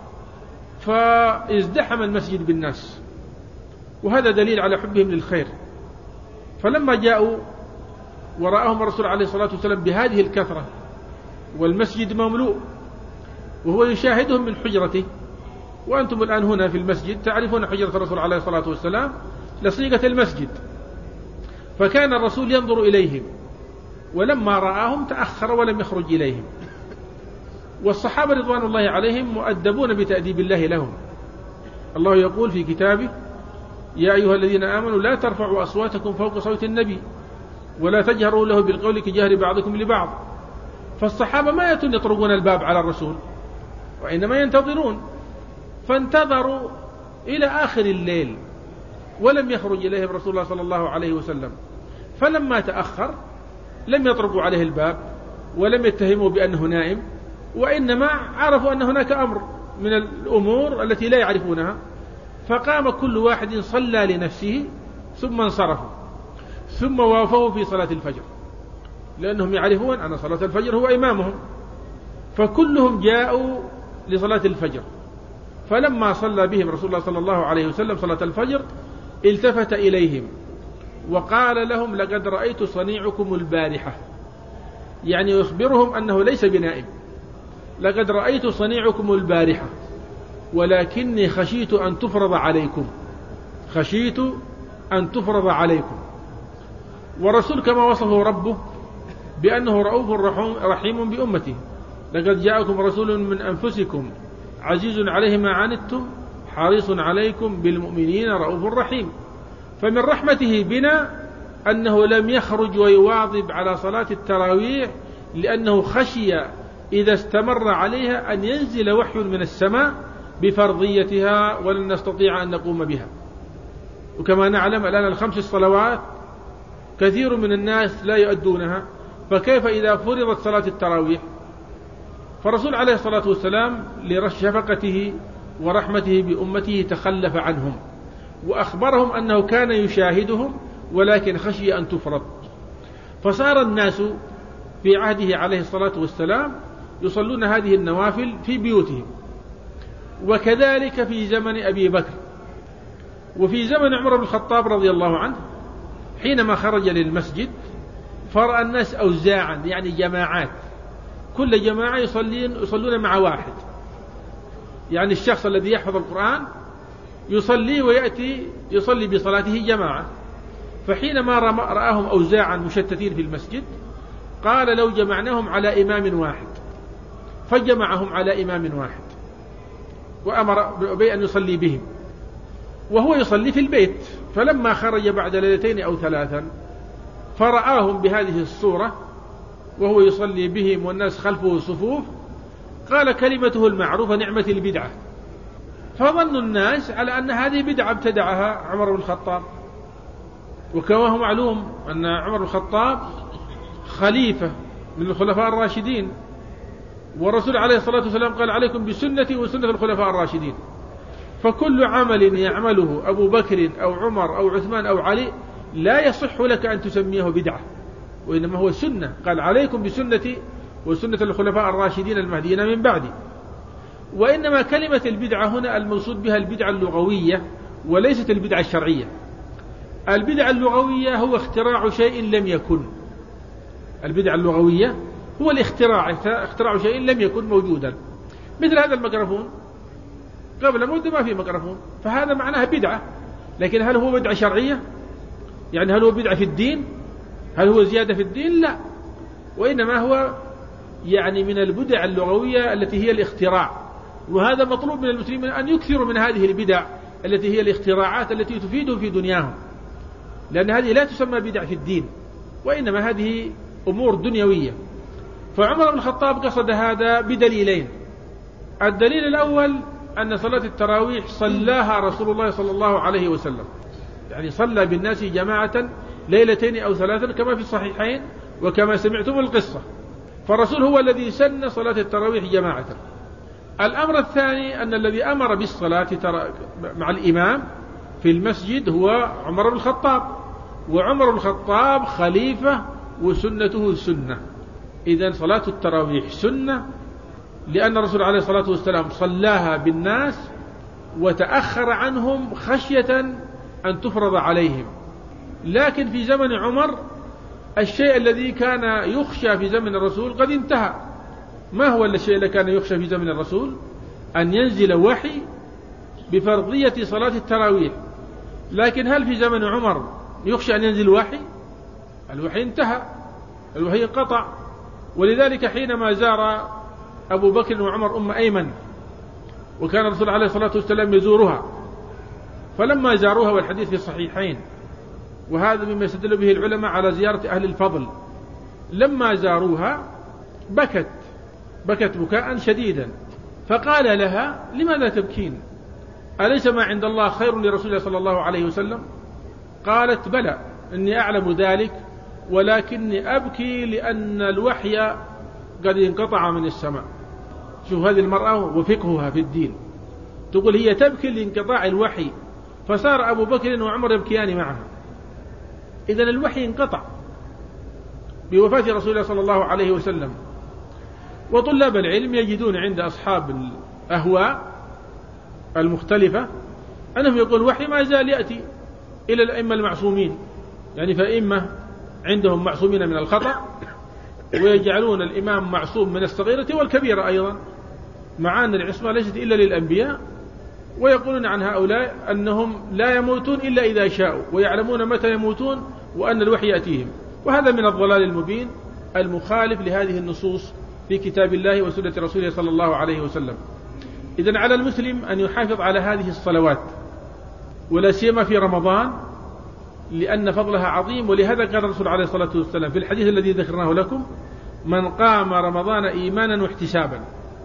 فازدحم المسجد بالناس، وهذا دليل على حبهم للخير. فلما جاءوا ورآهم الرسول عليه الصلاة والسلام بهذه الكثرة والمسجد مملوء وهو يشاهدهم من حجرته، وأنتم الآن هنا في المسجد تعرفون حجرة الرسول عليه الصلاة والسلام لصيغة المسجد، فكان الرسول ينظر إليهم، ولما رآهم تأخر ولم يخرج إليهم. والصحابة رضوان الله عليهم مؤدبون بتأديب الله لهم. الله يقول في كتابه: يا أيها الذين آمنوا لا ترفعوا أصواتكم فوق صوت النبي ولا تجهروا له بالقول كجهر بعضكم لبعض. فالصحابة ما يأتون يطرقون الباب على الرسول، وإنما ينتظرون، فانتظروا إلى آخر الليل ولم يخرج إليهم رسول الله صلى الله عليه وسلم. فلما تأخر لم يطرقوا عليه الباب ولم يتهموا بأنه نائم، وإنما عرفوا أن هناك أمر من الأمور التي لا يعرفونها، فقام كل واحد صلى لنفسه ثم انصرفوا، ثم وافوا في صلاة الفجر، لأنهم يعرفون أن صلاة الفجر هو إمامهم، فكلهم جاءوا لصلاة الفجر. فلما صلى بهم رسول الله صلى الله عليه وسلم صلاة الفجر التفت إليهم وقال لهم: لقد رأيت صنيعكم البارحة، يعني يخبرهم أنه ليس بنائم، لقد رأيت صنيعكم البارحة ولكني خشيت أن تفرض عليكم، خشيت أن تفرض عليكم. ورسول كما وصفه ربه بأنه رؤوف رحيم بأمته: لقد جاءكم رسول من أنفسكم عزيز عليه ما عنتم حريص عليكم بالمؤمنين رؤوف رحيم. فمن رحمته بنا أنه لم يخرج ويواظب على صلاة التراويح، لأنه خشي إذا استمر عليها أن ينزل وحي من السماء بفرضيتها ولن نستطيع أن نقوم بها. وكما نعلم الآن الخمس الصلوات كثير من الناس لا يؤدونها، فكيف إذا فرضت صلاة التراويح؟ فرسول عليه الصلاة والسلام لشفقته ورحمته بأمته تخلف عنهم وأخبرهم أنه كان يشاهدهم ولكن خشي أن تفرض. فصار الناس في عهده عليه الصلاة والسلام يصلون هذه النوافل في بيوتهم، وكذلك في زمن أبي بكر، وفي زمن عمر بن الخطاب رضي الله عنه حينما خرج للمسجد فرأى الناس أوزاعا، يعني جماعات، كل جماعة يصلين يصلون مع واحد، يعني الشخص الذي يحفظ القرآن يصلي ويأتي يصلي بصلاته جماعة. فحينما رآهم أوزاعا مشتتين في المسجد قال: لو جمعناهم على إمام واحد، فجمعهم على إمام واحد وأمر بأبي أن يصلي بهم وهو يصلي في البيت. فلما خرج بعد ليلتين أو ثلاثا فرآهم بهذه الصورة وهو يصلي بهم والناس خلفه صفوف، قال كلمته المعروفة: نعمة البدعة. فظن الناس على أن هذه بدعة ابتدعها عمر بن الخطاب، وكما هو معلوم أن عمر بن الخطاب خليفة من الخلفاء الراشدين، والرسول عليه الصلاة والسلام قال: عليكم بسنتي وسنة الخلفاء الراشدين. فكل عمل يعمله أبو بكر أو عمر أو عثمان أو علي لا يصح لك أن تسميه بدعة، وإنما هو سنة. قال: عليكم بسنتي وسنة الخلفاء الراشدين المهديين من بعدي. وإنما كلمة البدعة هنا المقصود بها البدعة اللغوية وليست البدعة الشرعية. البدعة اللغوية هو اختراع شيء لم يكن، البدعة اللغوية هو الاختراع، اختراع شيء لم يكن موجودا، مثل هذا الميكروفون قبل مدة ما في ميكروفون، فهذا معناها بدعة. لكن هل هو بدعة شرعية؟ يعني هل هو بدعة في الدين؟ هل هو زيادة في الدين؟ لا، وإنما هو يعني من البدع اللغوية التي هي الاختراع. وهذا مطلوب من المسلمين أن يكثروا من هذه البدع التي هي الاختراعات التي تفيدهم في دنياهم، لأن هذه لا تسمى بدع في الدين، وإنما هذه أمور دنيوية. فعمر بن الخطاب قصد هذا بدليلين. الدليل الأول أن صلاة التراويح صلاها رسول الله صلى الله عليه وسلم، يعني صلى بالناس جماعة ليلتين أو ثلاثا كما في الصحيحين وكما سمعتم القصة، فالرسول هو الذي سن صلاة التراويح جماعة. الأمر الثاني أن الذي أمر بالصلاة مع الإمام في المسجد هو عمر بن الخطاب، وعمر بن الخطاب خليفة وسنته سنة. إذن صلاة التراويح سنة لأن الرسول عليه الصلاة والسلام صلاها بالناس وتأخر عنهم خشية أن تفرض عليهم. لكن في زمن عمر الشيء الذي كان يخشى في زمن الرسول قد انتهى. ما هو الشيء الذي كان يخشى في زمن الرسول؟ أن ينزل وحي بفرضية صلاة التراويح. لكن هل في زمن عمر يخشى أن ينزل وحي؟ الوحي انتهى، الوحي انقطع. ولذلك حينما زار أبو بكر وعمر أم أيمن وكان الرسول عليه الصلاة والسلام يزورها، فلما زاروها والحديث في الصحيحين، وهذا مما يستدل به العلماء على زيارة أهل الفضل، لما زاروها بكت بكت بكاء شديدا، فقال لها: لماذا تبكين؟ أليس ما عند الله خير لرسول الله صلى الله عليه وسلم؟ قالت: بلى، إني أعلم ذلك، ولكني أبكي لأن الوحي قد انقطع من السماء. شوف هذه المرأة وفقهها في الدين، تقول هي تبكي لانقطاع الوحي، فصار أبو بكر وعمر يبكيان معها. إذن الوحي انقطع بوفاة رسول الله صلى الله عليه وسلم. وطلاب العلم يجدون عند أصحاب الأهواء المختلفة أنهم يقول الوحي ما زال يأتي إلى الأئمة المعصومين، يعني فإمة عندهم معصومين من الخطأ، ويجعلون الإمام معصوم من الصغيرة والكبيرة أيضا، مع أن العصمة ليست إلا للأنبياء. ويقولون عن هؤلاء أنهم لا يموتون إلا إذا شاءوا، ويعلمون متى يموتون، وأن الوحي يأتيهم. وهذا من الضلال المبين المخالف لهذه النصوص في كتاب الله وسنة رسوله صلى الله عليه وسلم. إذن على المسلم أن يحافظ على هذه الصلوات، ولا سيما في رمضان، لأن فضلها عظيم. ولهذا قال الرسول عليه الصلاة والسلام في الحديث الذي ذكرناه لكم: من قام رمضان إيمانا واحتسابا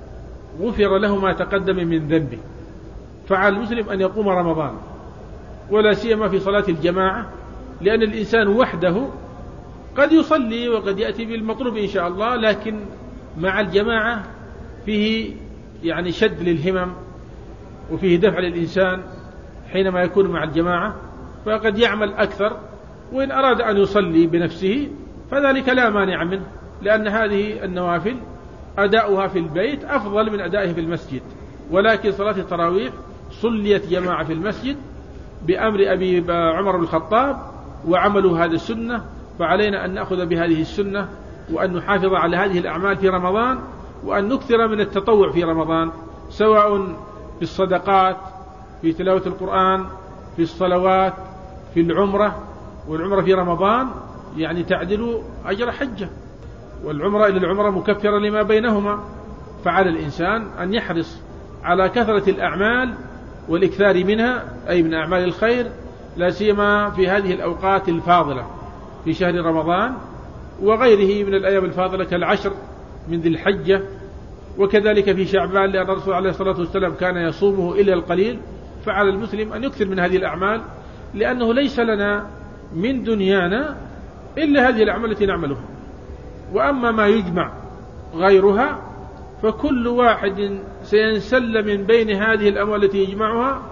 غفر له ما تقدم من ذنبه. فعلى المسلم أن يقوم رمضان، ولا سيما في صلاة الجماعة، لأن الإنسان وحده قد يصلي وقد يأتي بالمطلوب إن شاء الله، لكن مع الجماعة فيه يعني شد للهمم، وفيه دفع للإنسان حينما يكون مع الجماعة، فقد يعمل أكثر. وإن أراد أن يصلي بنفسه فذلك لا مانع منه، لأن هذه النوافل أداؤها في البيت أفضل من أدائه في المسجد. ولكن صلاة التراويح صليت جماعة في المسجد بأمر أبي عمر بن الخطاب، وعملوا هذه السنة، فعلينا أن نأخذ بهذه السنة، وأن نحافظ على هذه الأعمال في رمضان، وأن نكثر من التطوع في رمضان، سواء في الصدقات، في تلاوة القرآن، في الصلوات، في العمرة. والعمرة في رمضان يعني تعدل أجر حجة، والعمرة إلى العمرة مكفرة لما بينهما. فعلى الإنسان أن يحرص على كثرة الأعمال والإكثار منها، أي من أعمال الخير، لا سيما في هذه الأوقات الفاضلة في شهر رمضان وغيره من الأيام الفاضلة كالعشر من ذي الحجة، وكذلك في شعبان، لأن الرسول عليه الصلاة والسلام كان يصومه إلا القليل. فعلى المسلم أن يكثر من هذه الأعمال، لأنه ليس لنا من دنيانا إلا هذه الأعمال التي نعملها. وأما ما يجمع غيرها فكل واحد سينسل من بين هذه الأموال التي يجمعها،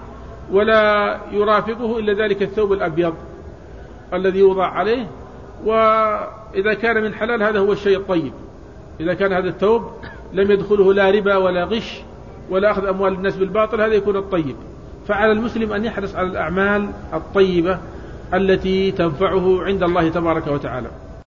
ولا يرافقه إلا ذلك الثوب الأبيض الذي يوضع عليه. وإذا كان من حلال هذا هو الشيء الطيب، إذا كان هذا الثوب لم يدخله لا ربا ولا غش ولا أخذ أموال الناس بالباطل، هذا يكون الطيب. فعلى المسلم أن يحرص على الأعمال الطيبة التي تنفعه عند الله تبارك وتعالى.